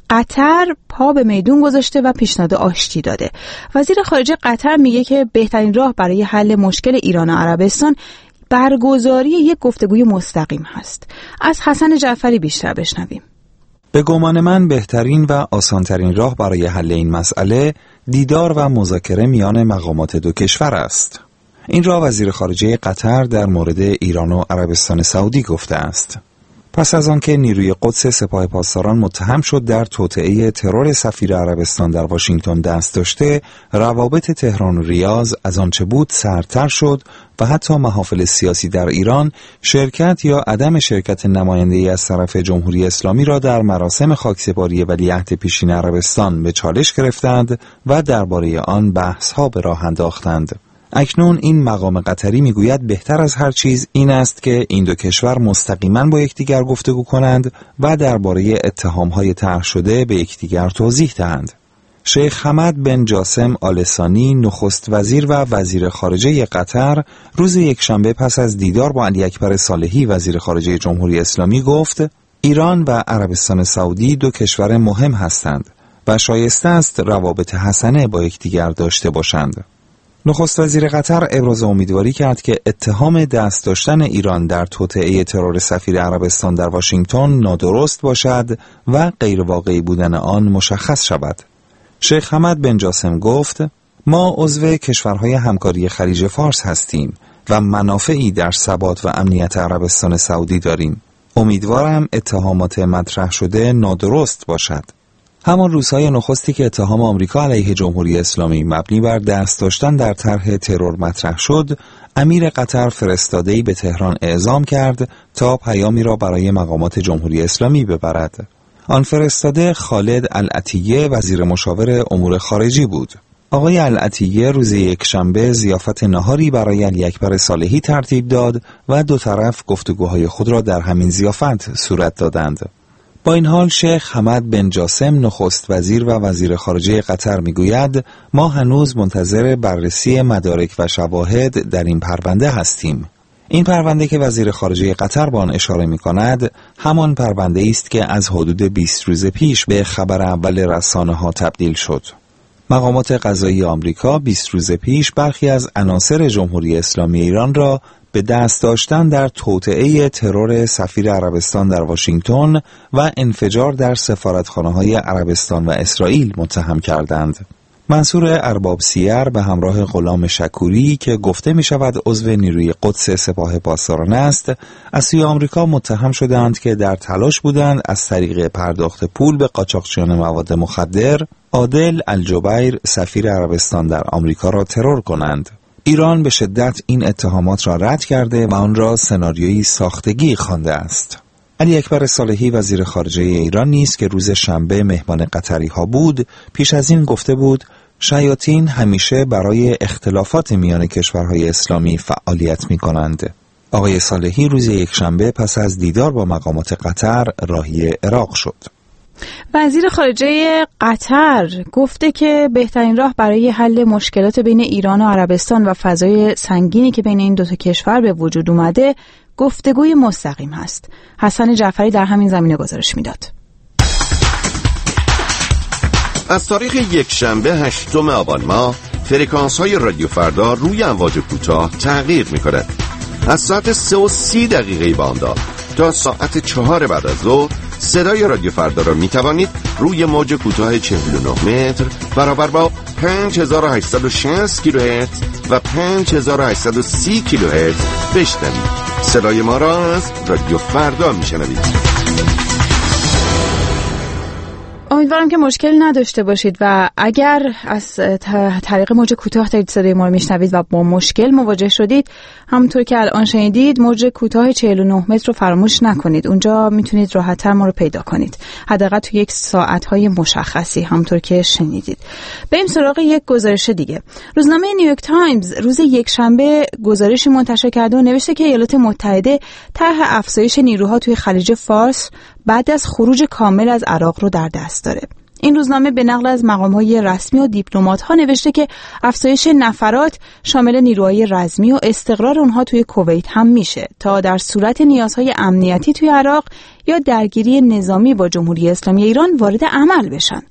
قطر پا به میدون گذاشته و پیشنهاد آشتی داده. وزیر خارجه قطر میگه که بهترین راه برای حل مشکل ایران و عربستان برگزاری یک گفتگوی مستقیم هست. از حسن جعفری بیشتر بشنویم. به گمان من بهترین و آسانترین راه برای حل این مسئله دیدار و مذاکره میان مقامات دو کشور است. این را وزیر خارجه قطر در مورد ایران و عربستان سعودی گفته است. پس از آنکه نیروی قدس سپاه پاسداران متهم شد در توطئه ترور سفیر عربستان در واشنگتن دست داشته، روابط تهران و ریاض از آنچه بود سردتر شد و حتی محافل سیاسی در ایران شرکت یا عدم شرکت نماینده‌ای از طرف جمهوری اسلامی را در مراسم خاکسپاری ولیعهد پیشین عربستان به چالش گرفتند و درباره آن بحث‌ها به راه انداختند. اکنون این مقام قطری میگوید بهتر از هر چیز این است که این دو کشور مستقیما با یکدیگر گفتگو کنند و درباره اتهام‌های طرح شده به یکدیگر توضیح دهند. شیخ حمد بن جاسم آل ثانی نخست وزیر و وزیر خارجه قطر روز یکشنبه پس از دیدار با علی اکبر صالحی وزیر خارجه جمهوری اسلامی گفت ایران و عربستان سعودی دو کشور مهم هستند و شایسته است روابط حسنه با یکدیگر داشته باشند. نخست وزیر قطر ابراز امیدواری کرد که اتهام دست داشتن ایران در توطئه ترور سفیر عربستان در واشنگتن نادرست باشد و غیر واقعی بودن آن مشخص شود. شیخ حمد بن جاسم گفت ما عضو کشورهای همکاری خلیج فارس هستیم و منافعی در ثبات و امنیت عربستان سعودی داریم. امیدوارم اتهامات مطرح شده نادرست باشد. همان روزهای نخستی که اتهام آمریکا علیه جمهوری اسلامی مبنی بر دست داشتن در طرح ترور مطرح شد، امیر قطر فرستاده‌ای به تهران اعزام کرد تا پیامی را برای مقامات جمهوری اسلامی ببرد. آن فرستاده خالد العطیه وزیر مشاور امور خارجی بود. آقای العطیه روز یکشنبه ضیافت نهاری برای علی اکبر صالحی ترتیب داد و دو طرف گفتگوهای خود را در همین ضیافت صورت دادند. با این حال شیخ حمد بن جاسم نخست وزیر و وزیر خارجه قطر میگوید ما هنوز منتظر بررسی مدارک و شواهد در این پرونده هستیم. این پرونده که وزیر خارجه قطر با آن اشاره می‌کند همان پرونده است که از حدود 20 روز پیش به خبر اول رسانه‌ها تبدیل شد. مقامات قضایی آمریکا 20 روز پیش برخی از عناصر جمهوری اسلامی ایران را به دست داشتن در توطئه ترور سفیر عربستان در واشنگتن و انفجار در سفارتخانه‌های عربستان و اسرائیل متهم کردند. منصور ارباب سیر به همراه غلام شکوری که گفته می شود عضو نیروی قدس سپاه پاسداران است، از سوی آمریکا متهم شدند که در تلاش بودند از طریق پرداخت پول به قاچاقچیان مواد مخدر عادل الجبیر سفیر عربستان در آمریکا را ترور کنند. ایران به شدت این اتهامات را رد کرده و آن را سناریویی ساختگی خوانده است. علی اکبر صالحی وزیر خارجه ایران نیز که روز شنبه مهمان قطری ها بود، پیش از این گفته بود شیاطین همیشه برای اختلافات میان کشورهای اسلامی فعالیت می کنند. آقای صالحی روز یکشنبه پس از دیدار با مقامات قطر راهی عراق شد. وزیر خارجه قطر گفته که بهترین راه برای حل مشکلات بین ایران و عربستان و فضای سنگینی که بین این دو تا کشور به وجود اومده گفتگوی مستقیم هست. حسن جعفری در همین زمینه گزارش میداد. از تاریخ یکشنبه 8 آبان ماه فرکانس‌های رادیو فردا روی امواج کوتاه تغییر می‌کند. از ساعت 3:30 بامداد تا ساعت 4 بعد از ظهر صدای رادیو فردا را می‌توانید روی موج کوتاه 49 متر برابر با 5860 کیلوهرتز و 5830 کیلوهرتز بشنوید. صدای ما را از رادیو فردا می‌شنوید. امیدوارم که مشکل نداشته باشید و اگر از طریق موج کوتاه دارید صدای ما رو میشنوید و با مشکل مواجه شدید، همونطور که الان شنیدید موج کوتاه 49 متر رو فراموش نکنید. اونجا میتونید راحت‌تر ما رو پیدا کنید، حداقل تو یک ساعت‌های مشخصی، همونطور که شنیدید. بریم سراغ یک گزارش دیگه. روزنامه نیویورک تایمز روز یکشنبه گزارشی منتشر کرده و نوشته که ایالات متحده طرح افزایش نیروها توی خلیج فارس بعد از خروج کامل از عراق رو در دست داره. این روزنامه به نقل از مقام‌های رسمی و دیپلمات‌ها نوشته که افزایش نفرات شامل نیروهای رزمی و استقرار اونها توی کویت هم میشه تا در صورت نیازهای امنیتی توی عراق یا درگیری نظامی با جمهوری اسلامی ایران وارد عمل بشن.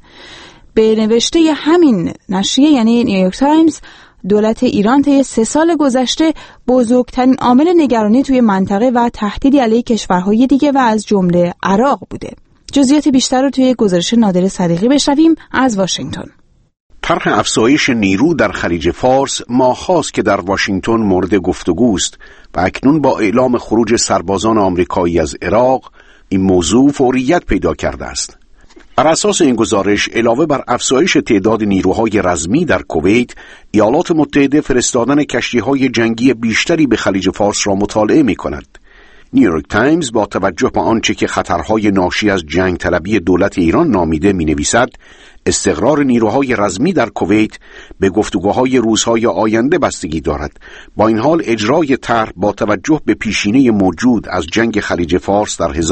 به نوشته همین نشریه یعنی نیویورک تایمز، دولت ایران طی 3 سال گذشته بزرگترین عامل نگرانی توی منطقه و تهدیدی علیه کشورهای دیگه و از جمله عراق بوده. جزئیات بیشتر رو توی گزارش نادر صدیقی بشنویم از واشنگتن. طرح افزایش نیرو در خلیج فارس ماه‌هاست که در واشنگتن مورد گفتگوست و اکنون با اعلام خروج سربازان آمریکایی از عراق این موضوع فوریت پیدا کرده است. بر اساس این گزارش، علاوه بر افزایش تعداد نیروهای رزمی در کویت، ایالات متحده فرستادن کشتی‌های جنگی بیشتری به خلیج فارس را مطالعه می‌کند. نیویورک تایمز با توجه به آنچه که خطرهای ناشی از جنگ طلبی دولت ایران نامیده می‌نویسد، استقرار نیروهای رزمی در کویت به گفتگوهای روزهای آینده بستگی دارد. با این حال اجرای طرح با توجه به پیشینه موجود از جنگ خلیج فارس در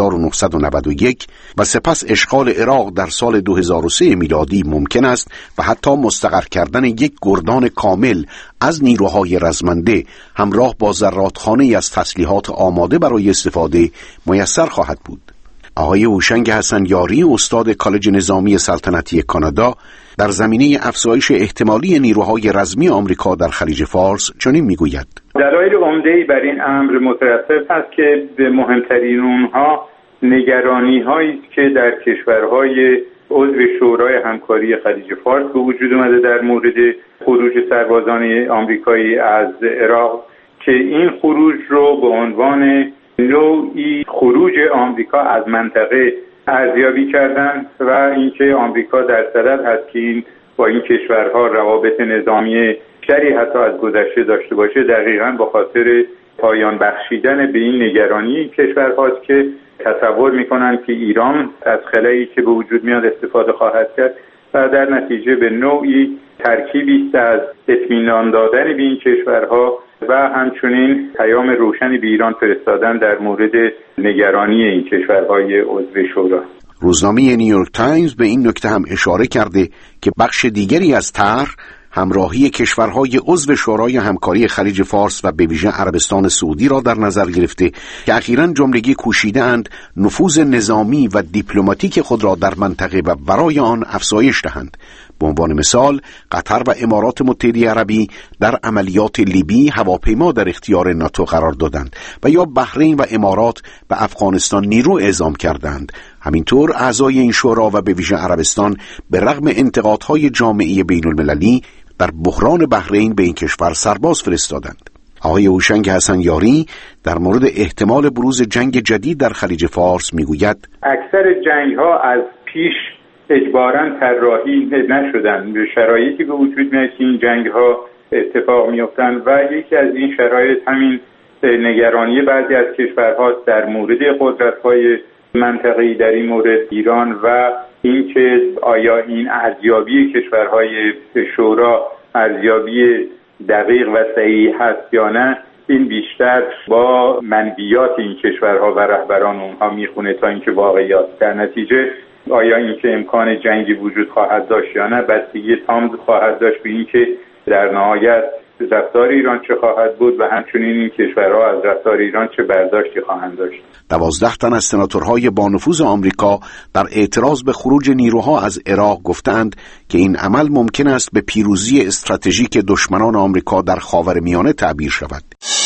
1991 و سپس اشغال عراق در سال 2003 میلادی ممکن است و حتی مستقر کردن یک گردان کامل از نیروهای رزمنده همراه با زرادخانه‌ای از تسلیحات آماده برای استفاده میسر خواهد بود. آقای هوشنگ حسن یاری، استاد کالج نظامی سلطنتی کانادا، در زمینه افزایش احتمالی نیروهای رزمی آمریکا در خلیج فارس چنین میگوید: دلایل عمده‌ای بر این امر مترتب است که به مهمترین اونها نگرانی‌هایی است که در کشورهای عضو شورای همکاری خلیج فارس به وجود آمده در مورد خروج سربازان آمریکایی از عراق، که این خروج رو به عنوان نوعی خروج آمریکا از منطقه ارزیابی کردن و اینکه آمریکا در صدد هست که این با این کشورها روابط نظامی بیشتری حتی از گذشته داشته باشه، دقیقاً با خاطر پایان بخشیدن به این نگرانی این کشورهاست که تصور میکنن که ایران از خلایی که به وجود میاد استفاده خواهد کرد و در نتیجه به نوعی ترکیبی است از اطمینان دادن به این کشورها و همچنین پیام روشنی به ایران فرستادن در مورد نگرانی این کشورهای عضو شورا. روزنامه نیویورک تایمز به این نکته هم اشاره کرده که بخش دیگری از طرح همراهی کشورهای عضو شورای همکاری خلیج فارس و به ویژه عربستان سعودی را در نظر گرفته که اخیراً جملگی کوشیده‌اند نفوذ نظامی و دیپلماتیک خود را در منطقه و برای آن افزایش دهند. به عنوان مثال، قطر و امارات متحده عربی در عملیات لیبی هواپیما در اختیار ناتو قرار دادند و یا بحرین و امارات به افغانستان نیرو اعزام کردند. همینطور اعضای این شورا و به ویژه عربستان به رغم انتقادهای جامعه بین المللی در بحران بحرین به این کشور سرباز فرستادند. آقای هوشنگ حسن یاری در مورد احتمال بروز جنگ جدید در خلیج فارس میگوید: اکثر جنگ‌ها از پیش اجباراً طراحی نشدن، به شرایطی به وجود میاد که این جنگ‌ها اتفاق میافتند و یکی از این شرایط همین نگرانی بعضی از کشورهاست در مورد قدرت‌های منطقه‌ای، در این مورد ایران، و اینکه آیا این ارزیابی کشورهای شورا ارزیابی دقیق و صحیح هست یا نه. این بیشتر با منویات این کشورها و رهبران اونها میخونه تا اینکه واقعیات. در نتیجه آیا اینکه امکان جنگی وجود خواهد داشت یا نه بستگی تام خواهد داشت به اینکه در نهایت رفتار ایران چه خواهد بود و همچنین این کشورها از رفتار ایران چه برداشتی خواهند داشت. 12 تن از سناتورهای با نفوذ آمریکا در اعتراض به خروج نیروها از عراق گفتند که این عمل ممکن است به پیروزی استراتژیک دشمنان آمریکا در خاورمیانه تعبیر شود.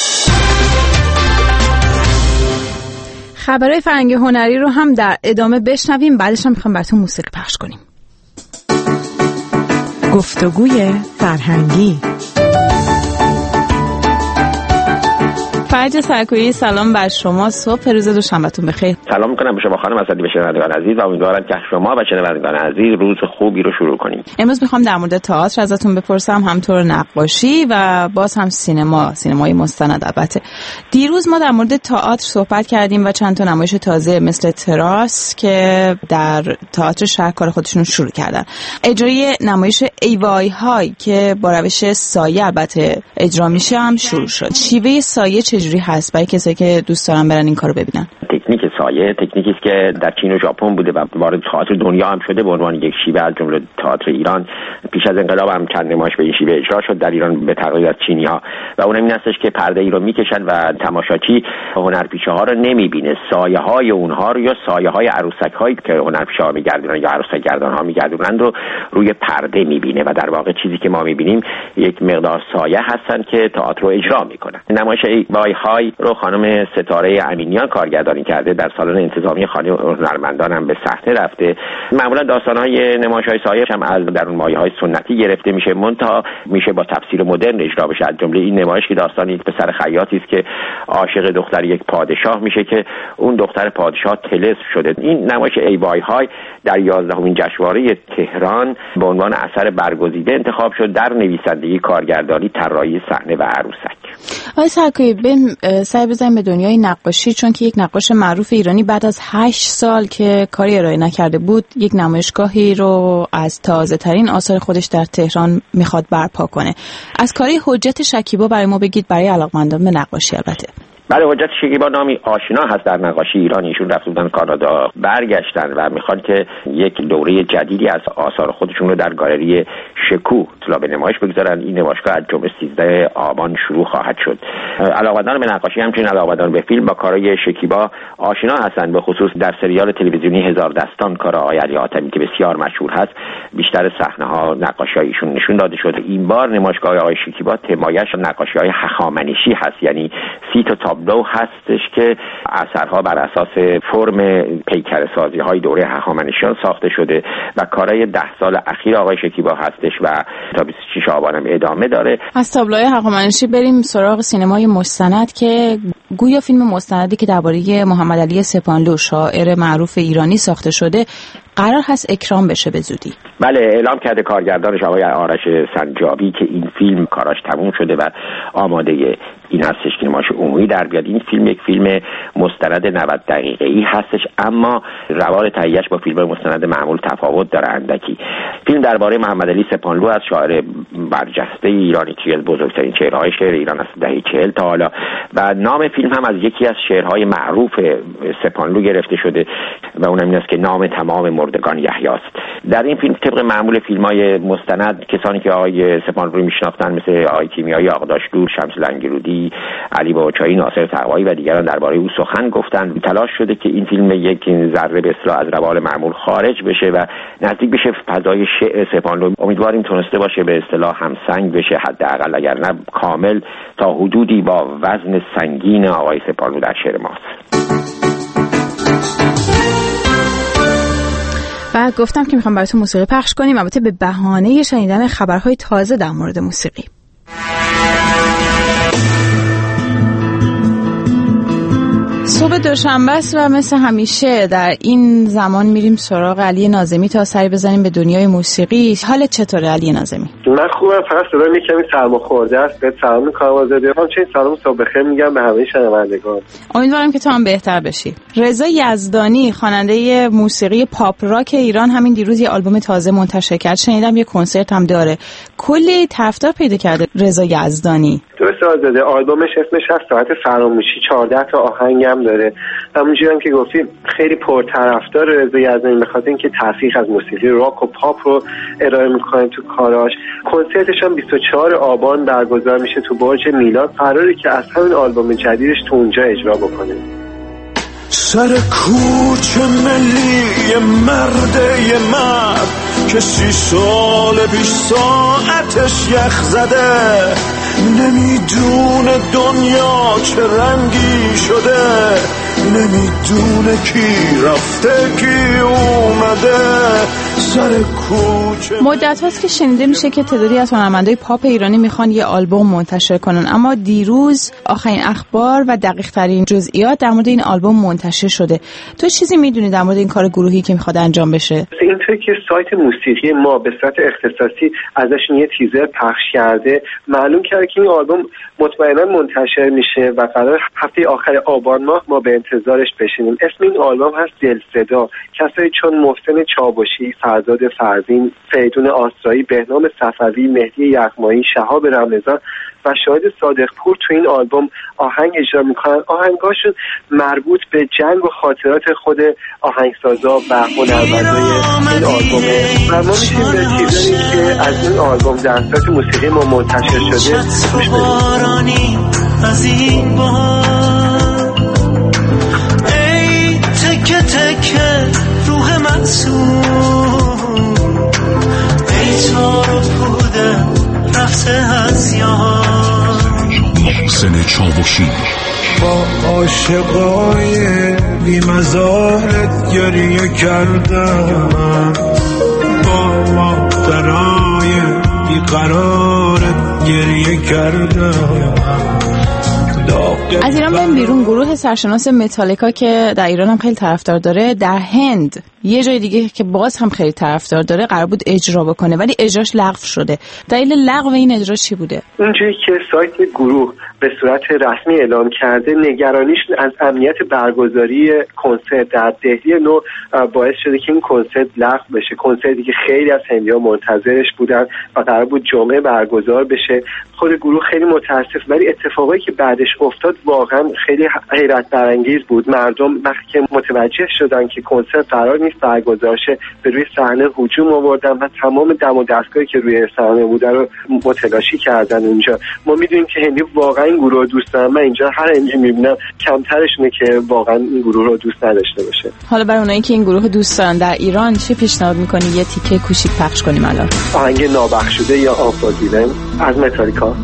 خبرهای فرهنگی هنری رو هم در ادامه بشنویم، بعدش هم میخوام براتون موسیقی پخش کنیم. گفتگوی فرهنگی. فرج سرکویی سلام بر شما، صبح روز دوشنبهتون بخیر. سلام میکنم به شما خانم اسدی، به شنوندگان عزیز و امیدوارم که شما و شنوندگان عزیز روز خوبی رو شروع کنیم. امروز میخوام در مورد تئاتر ازتون بپرسم، همطور نقاشی و باز هم سینمای مستند. البته دیروز ما در مورد تئاتر صحبت کردیم و چند تا نمایش تازه مثل تراس که در تئاتر شهر کار خودشون شروع کردن. اجرای نمایش ایوای های که با روش سایه البته اجرا میشه هم شروع شد. شیوه سایه چجوری هست برای کسایی که دوست دارن برن این کارو ببینن؟ تکنیک سایه تکنیکی است که در چین و ژاپن بوده و وارد تئاتر دنیا هم شده به عنوان یک شیوه از جمله تئاتر ایران. پیش از انقلاب هم چند نمایش به این شیوه اجرا شد در ایران به تقلید از چینی‌ها و اونم این هستش که پرده ای رو میکشن و تماشاچی هنرپیشه‌ها رو نمیبینه، سایه‌های اونها رو یا سایه‌های عروسک‌هایی که هنرپیشه‌ها میگردونن یا عروسک گردان‌ها میگردونن رو روی پرده میبینه و در واقع چیزی که ما میبینیم یک مقدار سایه هستن که تئاتر رو اجرا میکنن. نمایش وای های رو خانم ستاره امینیان کارگردانی کرده، در سالن انتظامی خانه هنرمندان هم به صحنه رفته. معمولا داستان‌های نمایش‌های سایه هم از درون مایه‌های سنتی گرفته میشه، منتها میشه با تفسیر مدرن اجرا بشه. از جمله این نمایش که داستان یک پسر خیاطی است که عاشق دختر یک پادشاه میشه که اون دختر پادشاه طلسم شده. این نمایش ای وای های در 11مین جشنواره تهران به عنوان اثر برگزیده انتخاب شد در نویسندگی، کارگردانی، طراحی صحنه و عروسک. آقای سرکویی سعی بزنیم به دنیای نقاشی، چون که یک نقاش معروف ایرانی بعد از 8 سال که کاری ارائه نکرده بود یک نمایشگاهی رو از تازه ترین آثار خودش در تهران میخواد برپا کنه. از کاری حجت شکیبا برای ما بگید، برای علاقمندان به نقاشی. البته بله، حجت شکیبا نامی آشنا هست در نقاشی ایران. ایشون رفته بودن کانادا، برگشتن و میخوان که یک دوره جدیدی از آثار خودشون رو در گالری شکوه اطلاع به نمایش بگذارن. این نمایشگاه از جمعه 13 آبان شروع خواهد شد. علاقه‌مندان به نقاشی همچنین علاقه‌مندان به فیلم با کارهای شکیبا آشنا هستند، به خصوص در سریال تلویزیونی هزار دستان کار آقای علی حاتمی که بسیار مشهور هست. بیشتر صحنه‌ها نقاشی‌های ایشون نشون داده شده. این بار نمایشگاه آقای شکیبا تمایش نقاشی‌های هخامنشی هست، یعنی 30 تا تابلو هستش که اثرها بر اساس فرم پیکره‌سازی‌های دوره هخامنشیان ساخته شده و کارهای 10 سال اخیر آقای شکیبا هستش و تا 26 آبان هم ادامه داره. از تابلوهای هخامنشی بریم سراغ سینمای مستند که گویا فیلم مستندی که درباره محمد علی سپانلو شاعر معروف ایرانی ساخته شده قرار هست اکرام بشه به زودی. بله، اعلام کرده کارگردانش آقای آرش سنجابی که این فیلم کاراش تموم شده و آماده این هستش که نمایش عمومی در بیاد. این فیلم یک فیلم مستند 90 دقیقه‌ای هستش، اما روال تهیه‌اش با فیلم مستند معمول تفاوت داره اندکی. فیلم درباره محمد علی سپانلو از شاعر برجسته ایرانی که از بزرگترین شاعرهای شعر ایران است دهه 40 تا حالا و نام فیلم هم از یکی از شعرهای معروف سپانلو گرفته شده و اونم این است که نام تمام مردگان یحیی است. در این فیلم طبق معمول فیلم‌های مستند کسانی که آقای سپانلو رو میشناختن مثل آقای کیمیایی، آقداش‌دور، شمس لنگرودی، علی باچایی، ناصر تقوایی و دیگران درباره او سخن گفتن. تلاش شده که این فیلم یک ذره به اصطلاح از روال معمول خارج بشه و نزدیک بشه فضای شعر سپانلو. امیدواریم تونسته باشه به اصطلاح همسنگ بشه، حداقل اگر نه کامل تا حدودی با وزن سنگین آقای سپانلو در شعر ماست. و گفتم که میخوام براتون موسیقی پخش کنیم، البته به بهانه شنیدن خبرهای تازه در مورد موسیقی. صبح دوشنبه است و مثل همیشه در این زمان میریم سراغ علی ناظمی تا سری بزنیم به دنیای موسیقی. حالت چطوره علی ناظمی؟ من خوبم، فقط صدام کمی سرماخورده است. بهت سلام می‌کنم آزادی. همچنین سلام صبح بخیر میگم به همه شنوندگان. امیدوارم که تو هم بهتر بشی. رضا یزدانی خواننده موسیقی پاپ راک ایران همین دیروز یه آلبوم تازه منتشر کرد. شنیدم یه کنسرت هم داره. کلی طرفدار پیدا کرده رضا یزدانی. درسته آزاده. آلبومش اسمش هست ساعت فراموشی، 14 تا آهنگ هم داره. همونجوری هم که گفتیم خیلی پرطرفدار رضا یزدانی به خاطر اینکه تاثیر از موسیقی راک و پاپ رو ارائه میکنه تو کاراش. کنسرتش هم 24 آبان برگزار میشه تو برج میلاد. قراره که از همین آلبوم جدیدش تو اونجا اجرا بکنه. سر کوچه ملی مرد که 30 سال 20 ساعتش یخ زده، نمیدونه دنیا چه رنگی شده، نمیدونه کی رفته کی اومده، سر کوچه. مدت هاست که شنیده میشه که تعدادی از هنرمندای پاپ ایرانی میخوان یه آلبوم منتشر کنن، اما دیروز آخرین اخبار و دقیق ترین جزئیات در مورد این آلبوم منتشر شده. تو چیزی میدونی در مورد این کار گروهی که میخواد انجام بشه؟ اینطوری که سایت موسیقی ما به صورت اختصاصی ازشون یه تیزر پخش کرده، معلوم کرده که این آلبوم مطمئنا منتشر میشه و قرار هفته آخر آبان ماه ما به انتظارش بشینیم. اسم این آلبوم هست دل صدا. کسایی چون محسن چاوشی، فرزاد فرزین، فریدون آسرایی، بهنام صفوی، مهدی یغمایی، شهاب رمضان و شاهد صادقپور تو این آلبوم آهنگ اجرا میکنن. آهنگاشون مربوط به جنگ و خاطرات خود آهنگسازا و هنرمندای این آلبومه و ما میشیم به تیزری که از این آلبوم در سایت موسیقی ما منتشر شده گوش بدیم. از این بار ای تکه تکه روح منصور، ای تار و پوده رفته از یار. محسن چاوشی با عاشقای بی‌مزارت گریه کردم، با مادرای بیقرارت گریه کردم. از ایران بریم بیرون. گروه سرشناس متالیکا که در ایران هم خیلی طرفدار داره، در هند یه جای دیگه که باز هم خیلی طرفدار داره قرار بود اجرا بکنه ولی اجراش لغو شده. دلیل لغو این اجرا چی بوده؟ اونجوری که سایت گروه به صورت رسمی اعلام کرده، نگرانیش از امنیت برگزاری کنسرت در دهلی نو باعث شده که این کنسرت لغو بشه. کنسرتی که خیلی از هندی‌ها منتظرش بودن و قرار بود جمعه برگزار بشه. خود گروه خیلی متاسف، ولی اتفاقی که بعدش افتاد واقعا خیلی حیرت برانگیز بود. مردم وقتی که متوجه شدن که کنسرت قرار نیست برگزار شه، به روی صحنه هجوم آوردن و تمام دم و دستگاهی که روی صحنه بوده رو متلاشی کردن اونجا. ما میدونیم که هندی واقعا این گروه رو دوست دارن. من اینجا هر هندی میبینم کمترشونه که واقعا این گروه رو دوست نداشته باشه. حالا برای اونایی که این گروه دوست دارن در ایران چی پیشنهاد میکنی یه تیکه کوچیک پخش کنیم الان؟ آهنگ نابخشوده یا آفرودیدن از متالیکا.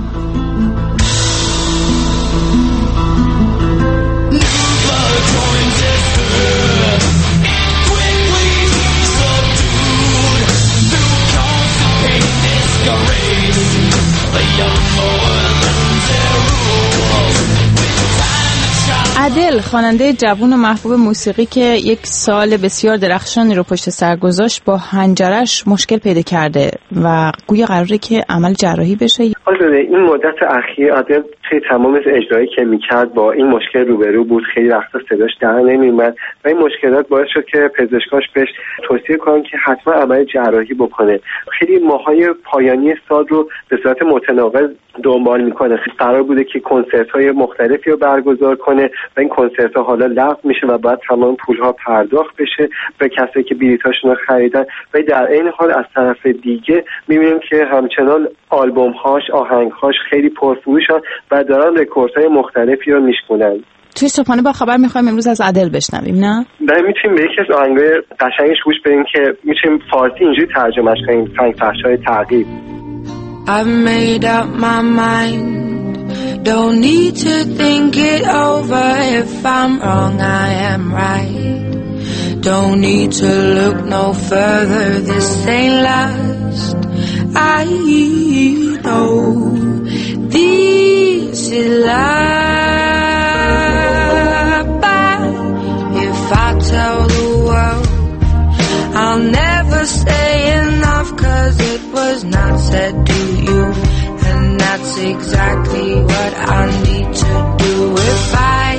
ادل، خواننده جوان و محبوب موسیقی که یک سال بسیار درخشانی رو پشت سر گذاشت، با حنجرش مشکل پیدا کرده و گویا قراره که عمل جراحی بشه. آره، این مدت اخیر ادل توی تمام اجرایی که میکرد با این مشکل روبرو بود. خیلی وقتا صداش در نمیومد و این مشکلات باعث شد که پزشکاش بهش توصیه کنن که حتما عمل جراحی بکنه. خیلی ماهای پایانی سال رو به صورت متناقض دنبال میکنه. قرار بوده که کنسرت‌های مختلفی رو برگزار کنه و این کنسرت‌ها حالا لغو میشه و بعد تمام پول‌ها پرداخت بشه به کسایی که بلیطاشون رو خریدن. و در این حال از طرف دیگه می‌بینیم که همچنان آلبوم‌هاش، آهنگ‌هاش خیلی پرفروشن و دارن رکوردهای مختلفی رو میشکنن. توی صبحانه با خبر می‌خوایم امروز از ادل بشنویم، نه؟ نه، می‌تونیم به یکی از آهنگ‌های قشنگش گوش بدیم که می‌تونیم فارسی اینجوری ترجمهش کنیم، سنگ پخش‌های تعقیب. I've made up my mind, don't need to think it over. If I'm wrong, I am right. Don't need to look no further, this ain't last. I know this is life, but if I tell the world, I'll never say enough, 'cause it was not said to you, and that's exactly what I need to do if I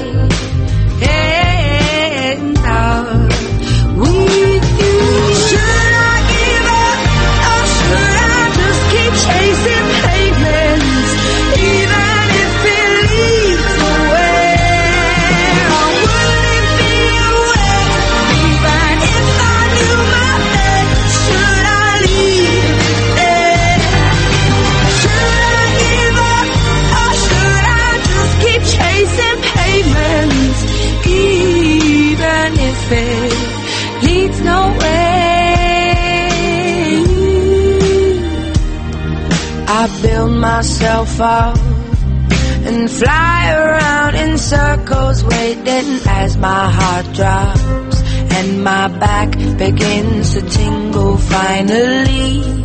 end up with you. Should I give up, or should I just keep chasing pavements, even if it leads nowhere? I wouldn't be aware, even if I knew my bed. Should I leave there? Should I give up, or should I just keep chasing pavements, even if it leads nowhere? I build myself up and fly around in circles, waiting as my heart drops, and my back begins to tingle finally.